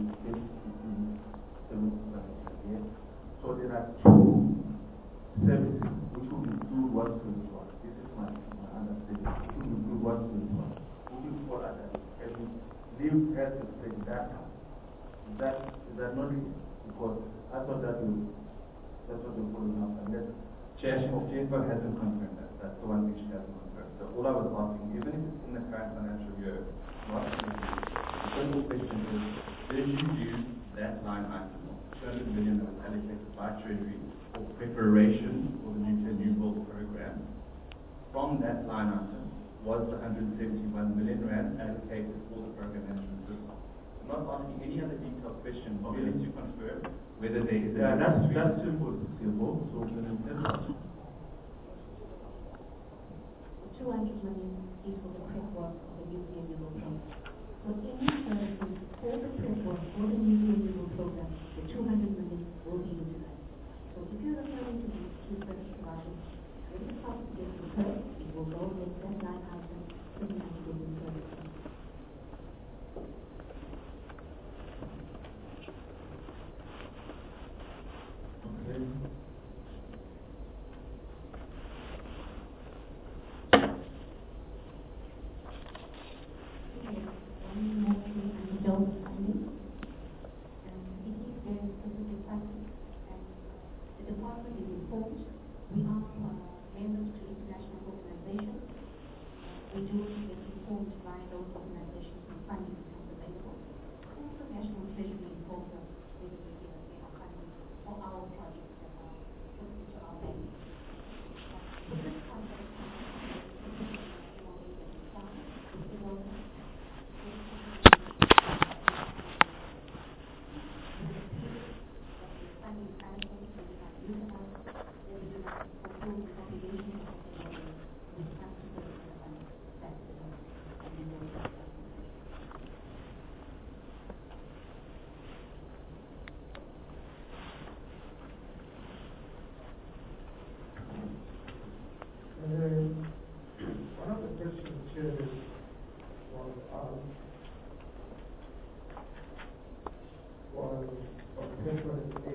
2015. So there are 2 services which will include 121. This is my understanding. Which will include 121. Which will fall under it. And leave as the data. Is that not it? Because I thought that was following up, and that Chair, Jennifer hasn't confirmed that. That's the one thing she hasn't confirmed. So all I was asking, even if it's in the current financial year, not in the simple question is, did you use that line item, 200 million that was allocated by Treasury for preparation for the nuclear new build program? From that line item was the 171 million rand allocated for the program management system. I'm not asking any other detailed question, merely to confirm whether there is a... That's simple, CFO. So when it is 200 million is for the prep work of the nuclear fuel program. So any services for the prep work for the nuclear fuel program, the 200 million will be utilized. So if you're referring to the two service providers, when the cost gets incurred, it will go against that line item for the nuclear fuel program. okay. One of the questions here was on preference A,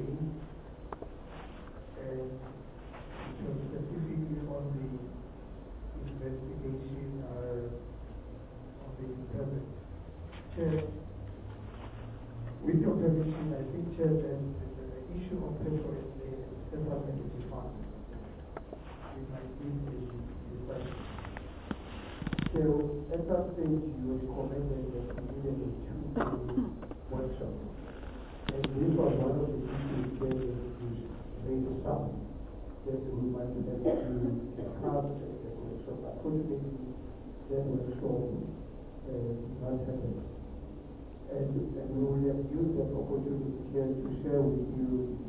and it was specifically on the investigation on the impairment. Chair, with your permission, I think, Chair, that the issue of preference A and settlement is defined. We might need a discussion. So, at that stage, you recommended that we needed a two-day workshop. And this was one of the issues where we raised some that we might have to have a workshop. Unfortunately, that workshop did not happen. And we will have used that opportunity here to share with you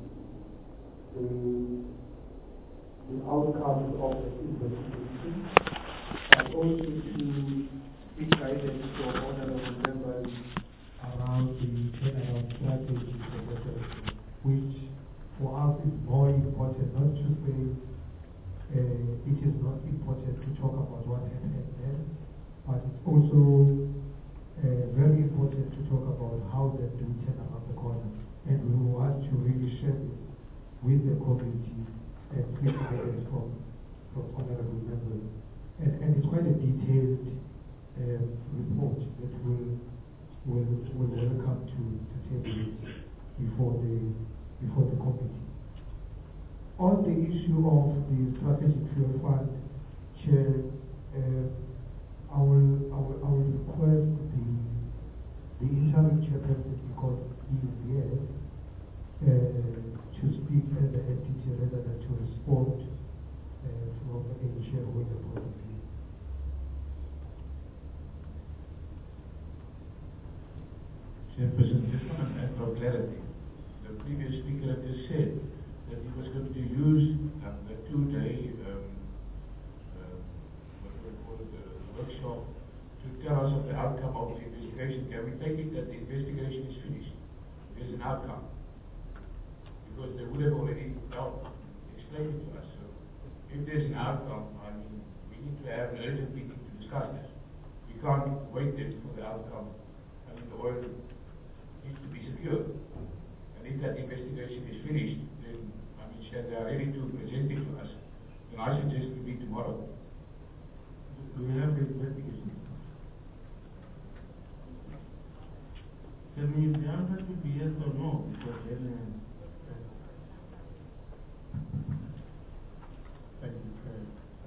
the outcomes of the investigation, and also to seek guidance from honorable members around the general strategy for the service, which for us is more important not to say it is not important to talk about what happened then, but it's also very important to talk about how that we turn around the corner. And we want to really share this with the community and seek guidance from honorable members. And it's quite a detailed report that will welcome to table it before the committee. On the issue of the strategic fuel fund, Chair, I will request the interim chairperson, because he is here, to speak as the entity rather than to respond from any shareholder point of view. Chairperson, just want to add for clarity. The previous speaker had just said that he was going to use the two-day workshop to tell us of the outcome of the investigation. Can we take it that the investigation is finished? There's an outcome. Because they would have already explained it to us. So if there's an outcome, I mean, we need to have an urgent meeting to discuss this. We can't wait then for the outcome. I mean, the oil needs to be secured. And if that investigation is finished, then, I mean, they are ready to present it to us, then I suggest we meet tomorrow. Do we have the investigation? Tell me if the answer should be yes or no, because then. Thank you, Chair.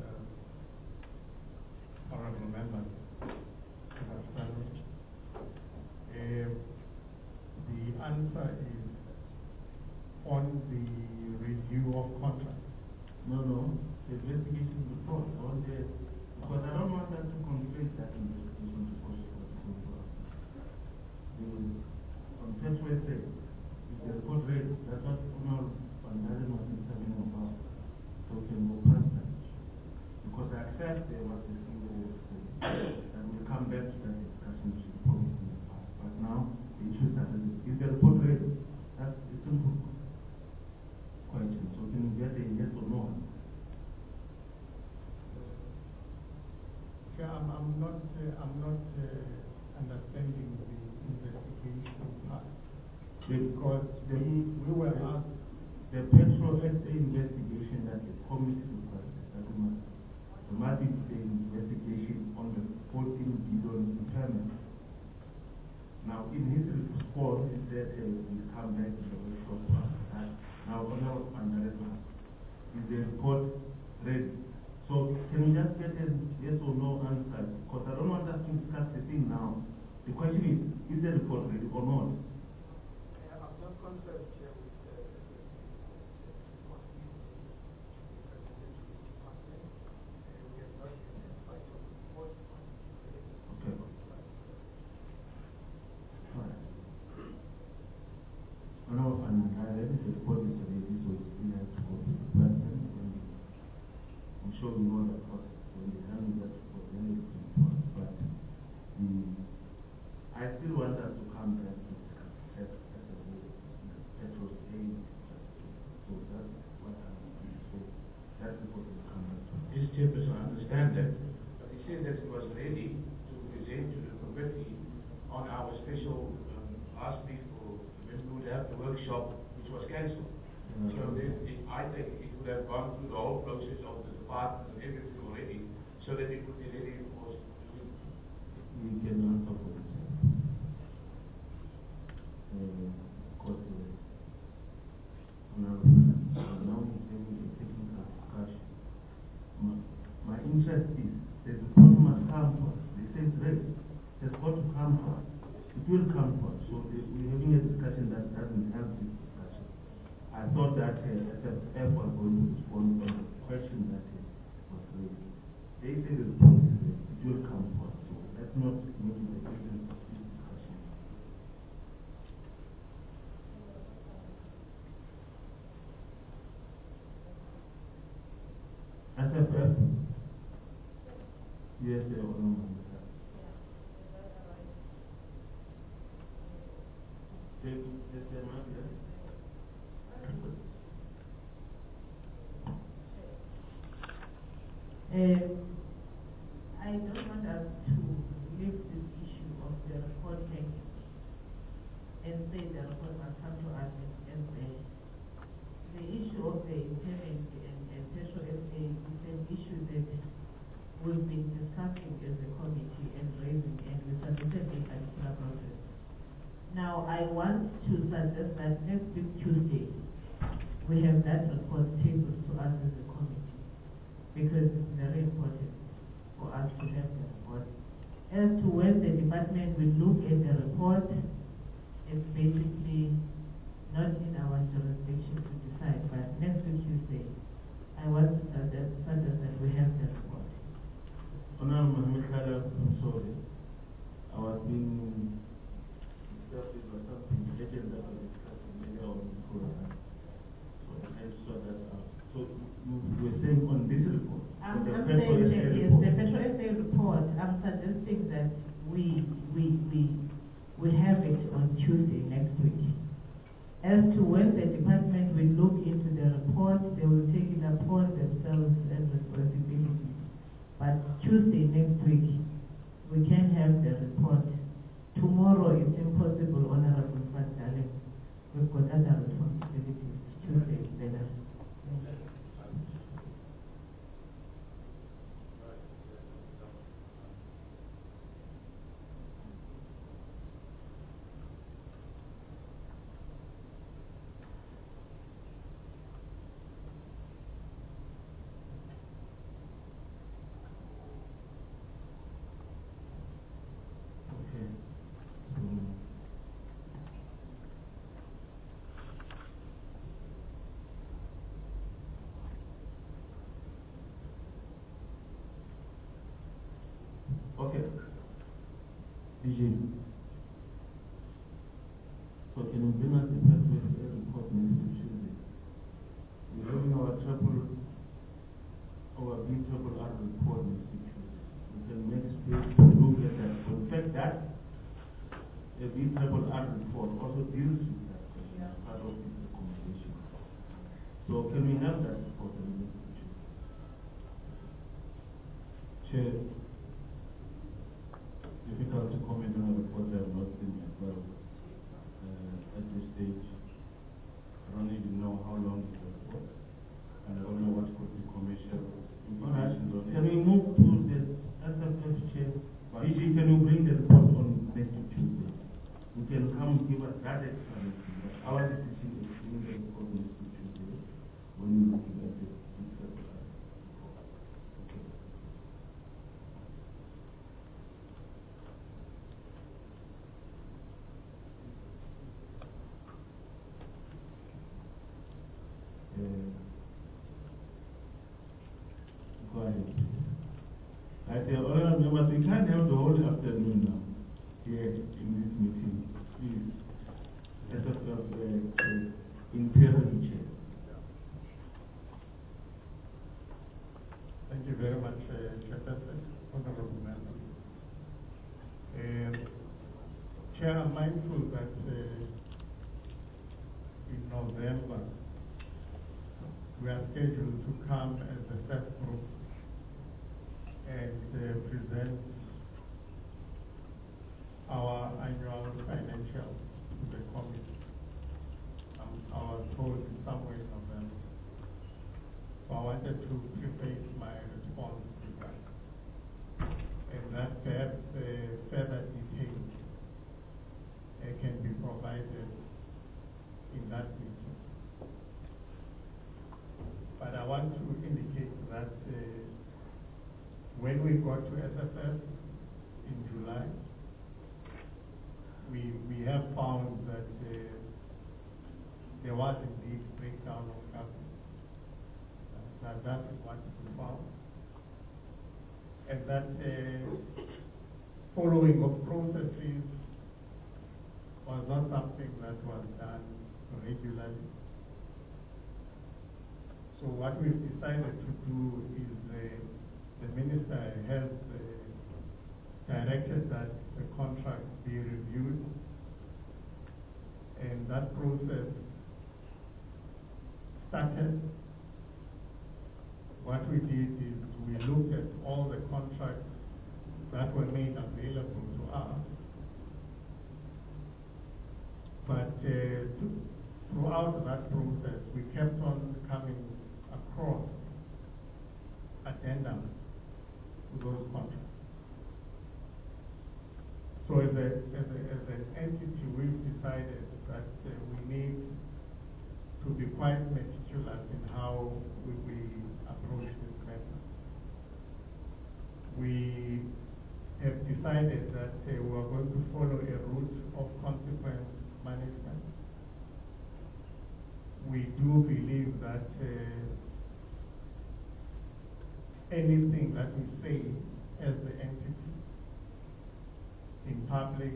Honorable members, good afternoon. The answer is on the review of contracts. No, the investigation report, on the, because I don't want that to conflict that investigation report. On Petro SA, if the report read, that's what Honorable Bandari was telling about, so we can go past that. Because I accept what the CEO was saying, and we'll come back to that discussion which we promised in the past. But now, the issue started. Is the report ready? That's a simple question. So can we get a yes or no? Chair, I'm not understanding the investigation part. Because we were asked the Petro SA investigation that the committee requested, that there must be an investigation on the 14 billion impairment. Now, in his response, he said we'll come back to the workshop after that. Now, Honorable Bandari, is the report ready? So, can we just get a yes or no answer? Because I don't want us to discuss the thing now. The question is the report ready or not? I'm not concerned, Chair, with the report is ready, so it's still has to go to the president. And I'm sure we know that process. When they handle that report, then it's report. But I still want us to come back to discuss that as a whole. Petro's aim. So that's what I'm doing. So that report will come back to us. This chairperson, I understand that, but he said that he was ready to present to the committee on our special ask me for when we would have the workshop, which was cancelled. So then I think it would have gone through the whole process of the department and everything already, so that it would be ready for us to do. We can answer for this. Because now we're having a technical discussion. My interest is that the report must come to us. They say it's ready. It's got to come to us. It will come to us. So we're having a discussion that doesn't help this discussion. I thought that SFF was going to respond to the question that was raised. They say the report is ready. It will come to us. So let's not make it a reason for this discussion. SFF? Yes, or no? I don't want us to leave this issue of the report next and say the report must come to us as the issue of the impairment and Petro SA is an issue that we've been discussing as a committee and raising, and we submitted a particular process. Now, I want to suggest that next week Tuesday, we have that report tabled to us as a committee, because it's very important for us to have the report. As to when the department will look at the report, it's basically not in our jurisdiction to decide, but next week Tuesday, I want to suggest that we have the report. Honorable Mohammed Khaled, I'm sorry. I was being disturbed by something that was discussed earlier on the program. So I saw that out. So you were saying on this report? I'm the saying that, yes, report. the Petro SA report, I'm suggesting that we have it on Tuesday next week. As to when the department will look into the report, they will take it upon themselves as responsibility. But Tuesday next week, we can have the report. Tomorrow it's impossible, Honorable Bandari. We've got other responsibilities. Tuesday is better. Vision. So can you bring us the pathway report next Tuesday? We're having our B triple R report next Tuesday. We can make space to look at that. So in fact, that the B triple R report also deals with that question as part of this recommendation. So can we have that report in the future? Chair, difficult to comment on a report I have not seen myself at this stage. I don't even know how long it was for, and I don't know what could be commercial implications on it. Can we move to the SFF chair? DG, can you bring the report on next Tuesday? You can come give us that explanation. But our decision is to bring the report next Tuesday when we look at the report. Okay. Go ahead. I say, honorable members, we can't have the whole afternoon now here in this meeting. Please, let us have interim chair. Thank you very much, Chairperson, honorable members. Chair, I'm mindful that in November, we are scheduled to come as the first group and present our annual financials to the committee. I was told it's somewhere in November. So I wanted to preface my response to that. And that perhaps further details can be provided in that meeting. But I want to indicate that when we got to SFF in July, we have found that there was indeed breakdown of government. That is what we found. And that following of processes was not something that was done regularly. So what we've decided to do is the Minister has directed that the contract be reviewed, and that process started. What we did is we looked at all the contracts that were made available to us, but throughout that process we kept on coming across addendums to those contracts. So as an entity, we've decided that we need to be quite meticulous in how we approach this matter. We have decided that we are going to follow a route of consequence management. We do believe that anything that we say as the entity in public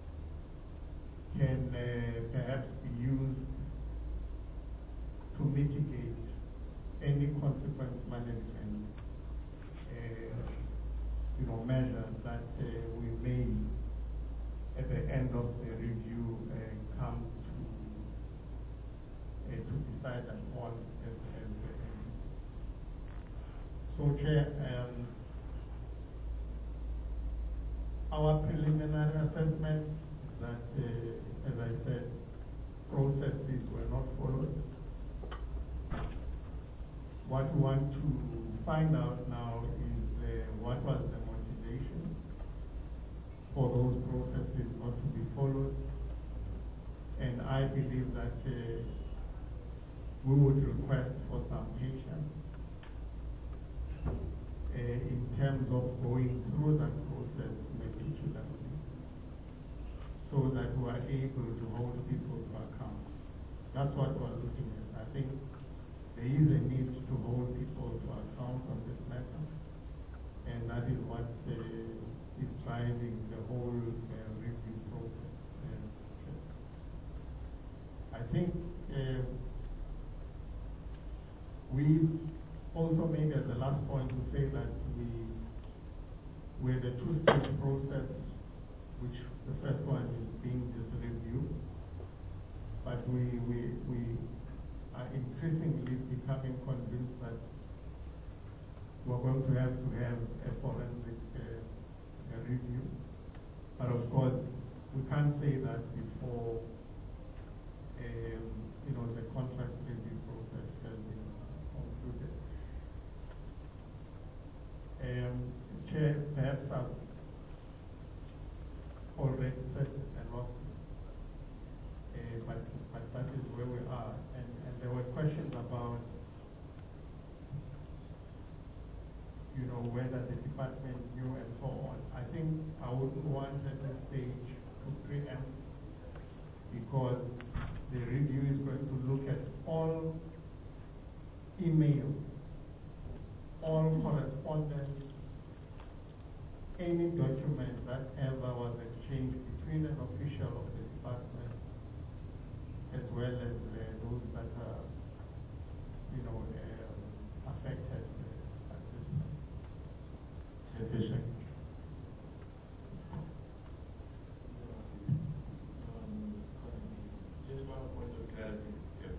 can perhaps be used to mitigate any consequence management measures that we may at the end of the review come to decide upon as the entity. So Chair, our preliminary assessment is that, as I said, processes were not followed. What we want to find out now is what was the motivation for those processes not to be followed. And I believe that we would request for some patience in terms of going through that process meticulously, so that we are able to hold people to account. That's what we're looking at. I think there is a need to hold people to account on this matter, and that is what is driving the whole review process. I think we also made as the last point to say that we're the two-stage process, which the first one is being this review, but we are increasingly becoming convinced that we're going to have a forensic review. But of course, we can't say that before the contract review process has been concluded. Chair, perhaps I've already said a lot, but that is where we are. And there were questions about whether the department knew and so on. I think I wouldn't want at this stage to preempt, because the review is going to look at all email, all correspondence, any document that ever was exchanged between an official of the department as well as those that are, affected at this decision. Just one point of clarity.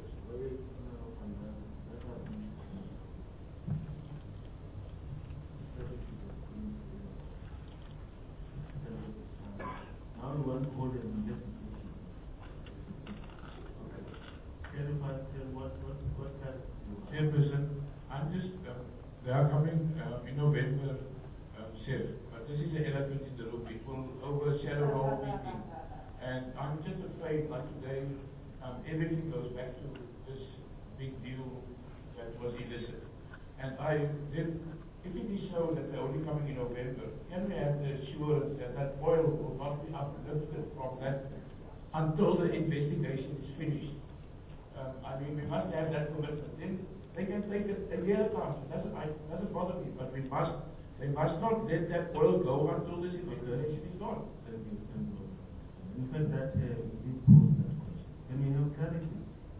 Now we want to hold an investigation. Okay. Tell what kind of... Chairperson, I'm just, they are coming in November, Chef, but this is the elephant in the room. It will overshadow the whole meeting. And I'm just afraid, like today, everything goes back to this big deal that was illicit. And if it is so that they're only coming in November, can we have the assurance that that oil will not be uplifted from that until the investigation is finished? I mean, we must have that commitment. Then they can take it a year time. It doesn't bother me, but they must not let that oil go until this investigation is done. In fact, that we pose that question. Can we have clarity?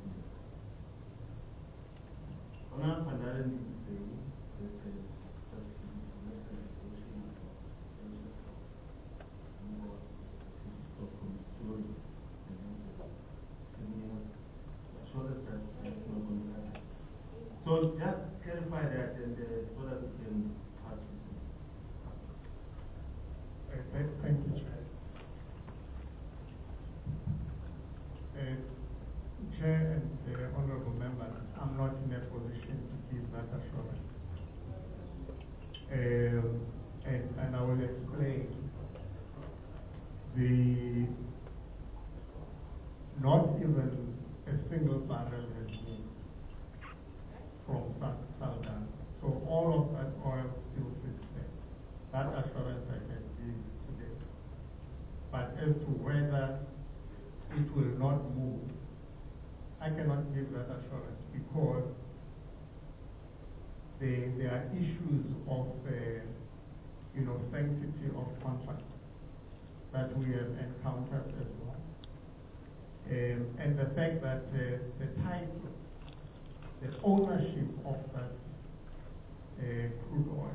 On our panel, we say that so just clarify that and so that we can pass it. Thank you, Chair. Chair and honorable members, I'm not in a position to give that assurance. And I will explain. Not even a single barrel has moved from Saldan. So all of that oil still sits there. That assurance I can give today. But as to whether it will not move, I cannot give that assurance, because there are issues of sanctity of contract that we have encountered as well. And the fact that the title, the ownership of that crude oil,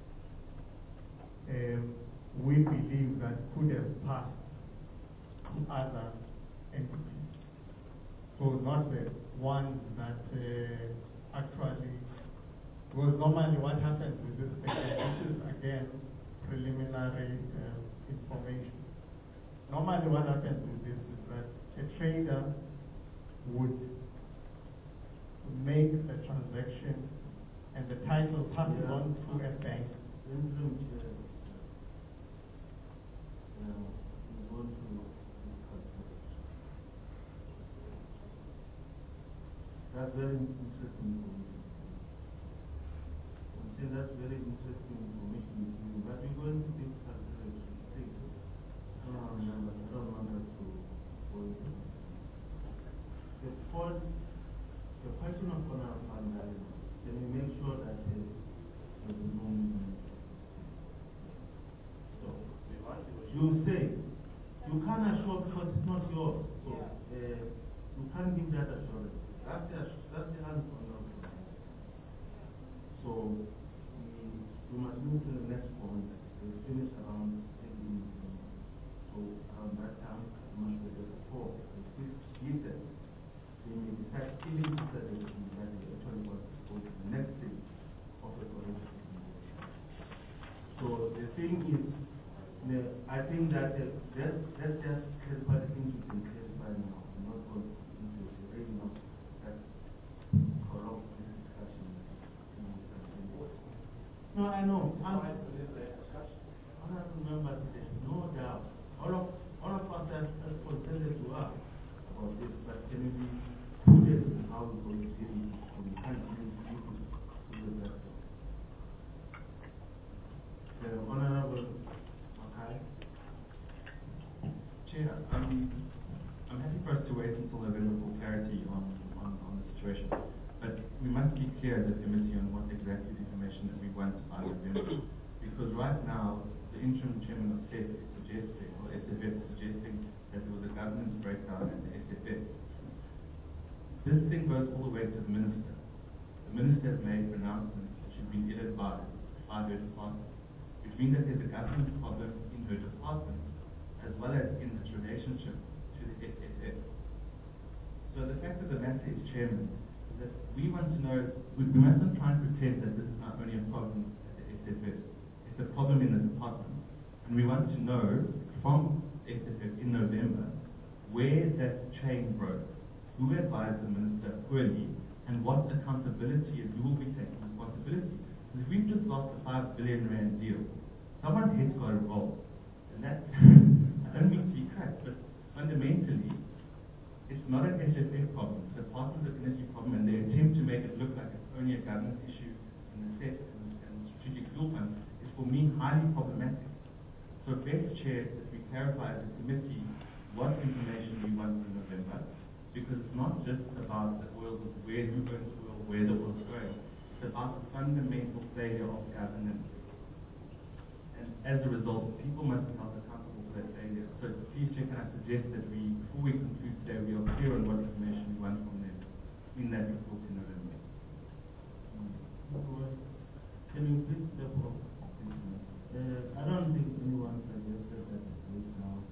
we believe that could have passed to other entities. So not the ones that actually, because normally what happens with this this is again preliminary information. Normally what happens with this is that a trader would make the transaction and the title passes on to a bank. That's very interesting information. I say that's very interesting information, but we're going to take calculations. I don't want us to go into the question of honor fund balance. Can we make sure that there is no movement? So you say, you can't assure because it's not yours. So you can't give that assurance. That's the answer. So we must move to the next point. We finish around 10 minutes. So around that time, we must be there before. If give them, they may decide even after they see that they actually want to go to the next stage of the correction. So the thing is, I think that let's just clarify the things we can clarify now. I'm not going into the really not that corrupt this discussion. No, I know. Honorable members, there's no doubt. All of us are concerned to us about this, but can we be prudent in how we go to deal with it? We can't really deal with that. Honorable Makai. Chair, I'm happy for us to wait until November for clarity on the situation. But we must be clear as a committee on what exactly the information that we want by November. Because right now, the interim chairman of SEF is suggesting, or SFF is suggesting, that there was a governance breakdown at the SFF. This thing goes all the way to the minister. The minister has made pronouncements that should be ill-advised by her department, which means that there's a governance problem in her department, as well as in its relationship to the SFF. So the fact of the matter is, Chairman, is that we want to know, we mustn't try and pretend that this is not only a problem at the SFF, it's a problem in the department. And we want to know from SFF in November where that chain broke, who advised the minister early, and what accountability and who will be taking responsibility. Because if we've just lost a 5 billion rand deal, someone's head's got to roll. And that, I don't mean to be crass, but fundamentally, it's not an SFF problem. It's a Department of Energy problem, and their attempt to make it look like it's only a government issue in the SEF and Strategic Fuel Fund is, for me, highly problematic. So best, Chair, that we clarify as a committee what information we want in November, because it's not just about the oil, where who owns oil, where the oil's going. It's about the fundamental failure of governance. And as a result, people must be held accountable for that failure. So please, Chair, can I suggest that we, before we conclude today, we are clear on what information we want from them in that report in November. Can you please step up? I don't think anyone suggested that right now,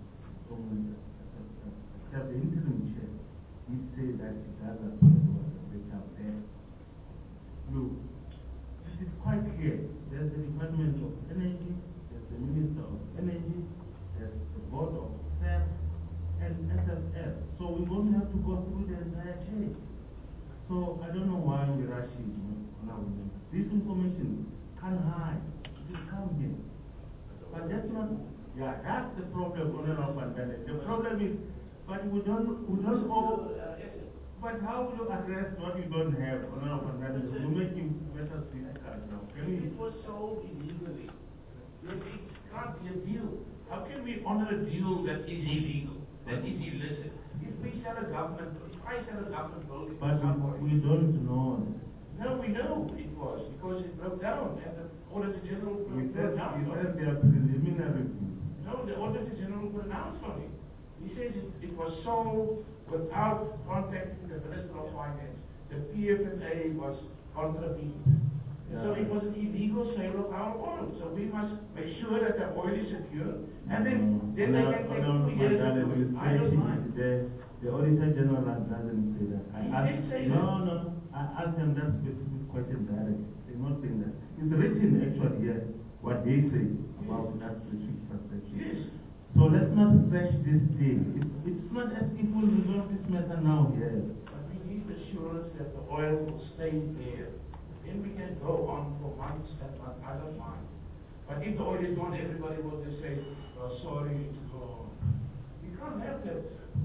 except the interim chair, he said that it does appear to us a breakdown there. Look, this is quite clear. There's the Department of Energy, there's the Minister of Energy, there's the Board of SEF, and SFF. So we're going to have to go through the entire chain. So I don't know why we're rushing now. This information can't hide. It will come here. But that's not, that's the problem, Honorable Bandele. The problem is, but we don't know, but how will you address what you don't have, Honorable Bandele? We're making better difficult now. It was sold illegally. It can't be a deal. How can we honor a deal that is illegal, that is illicit? If we sell a government, if I sell a government building, but we don't know. No, we know it was, because it broke down, and the Auditor General broke down. He said they are preliminary. No, the Auditor General pronounced on it. He says it was sold without contacting the Minister of Finance. The PFNA was contravened. Yeah. So it was an illegal sale of our oil. So we must make sure that the oil is secure, and then they can take 2 years to do it. I don't mind. The Auditor General doesn't say that. He did say that. No. I asked them that specific question directly. They're not saying that. It's written actually here, what they say about that specific perspective. Yes. So let's not stretch this thing. It's not as if we'll resolve this matter now here. But we need assurance that the oil will stay there. Then we can go on for months and months. I don't mind. But if the oil is gone, everybody will just say, oh, sorry, it's gone. We can't have that.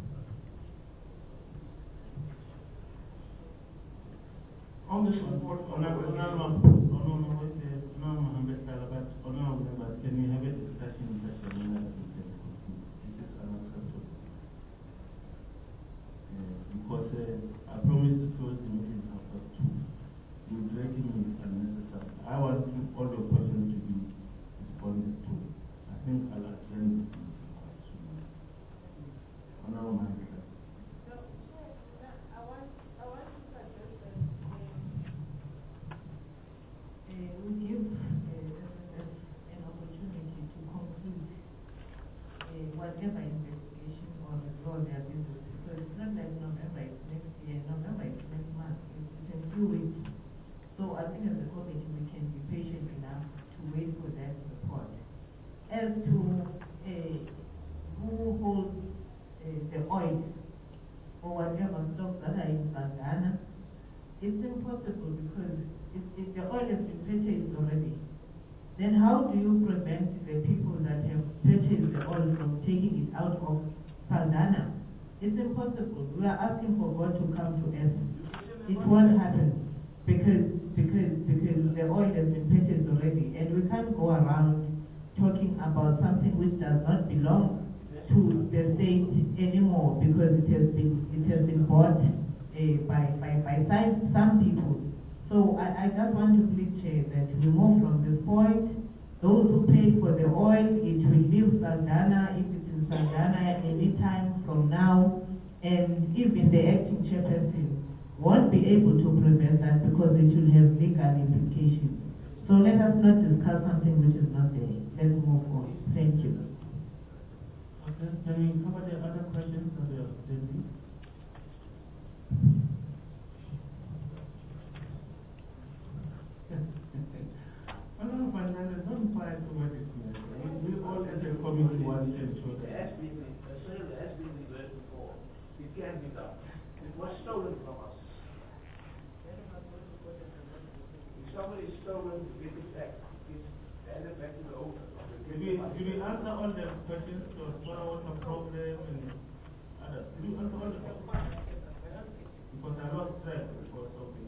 On this report, Can we have a discussion in such a manner that we can conclude? This is unacceptable. Because I promised to close the meeting after 2. You're dragging me unnecessary. I want all your questions to be responded to. I think I'll attend it's impossible because if the oil has been purchased already, then how do you prevent the people that have purchased the oil from taking it out of Saldanha? It's impossible. We are asking for God to come to us. It won't happen because the oil has been purchased already, and we can't go around talking about something which does not belong to the state anymore because it has been bought by some people. So I just want to plead, Chair, that we move from this point. Those who paid for the oil, it will leave Saldanha if it is Saldanha at any time from now, and even the acting chairperson won't be able to prevent that because it will have legal implications. So let us not discuss something which is not there. Let's move on. Thank you. Okay, can we cover the other questions that we are pending? Don't fight over this matter. We all as a committee want to ensure that. It has been reversed before. It can be done. It was stolen from us. If somebody is stolen, we get it back. It's handed back to the owner. Did we answer all the questions on water problem and others? Did we answer all the questions? Because I lost track because of the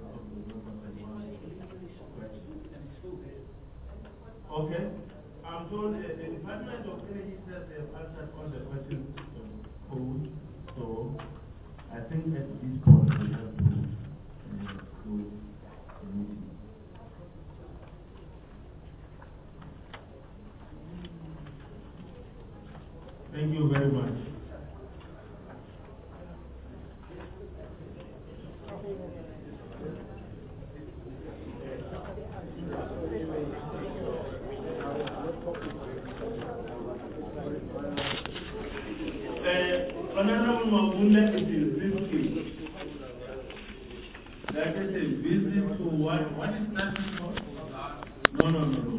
Okay. I'm told the Department of Energy says they have answered all the questions posed, so I think at this point we have to close the meeting. Thank you very much. Honorable Mabunda, it is this case. That is a visit to what is that called? No.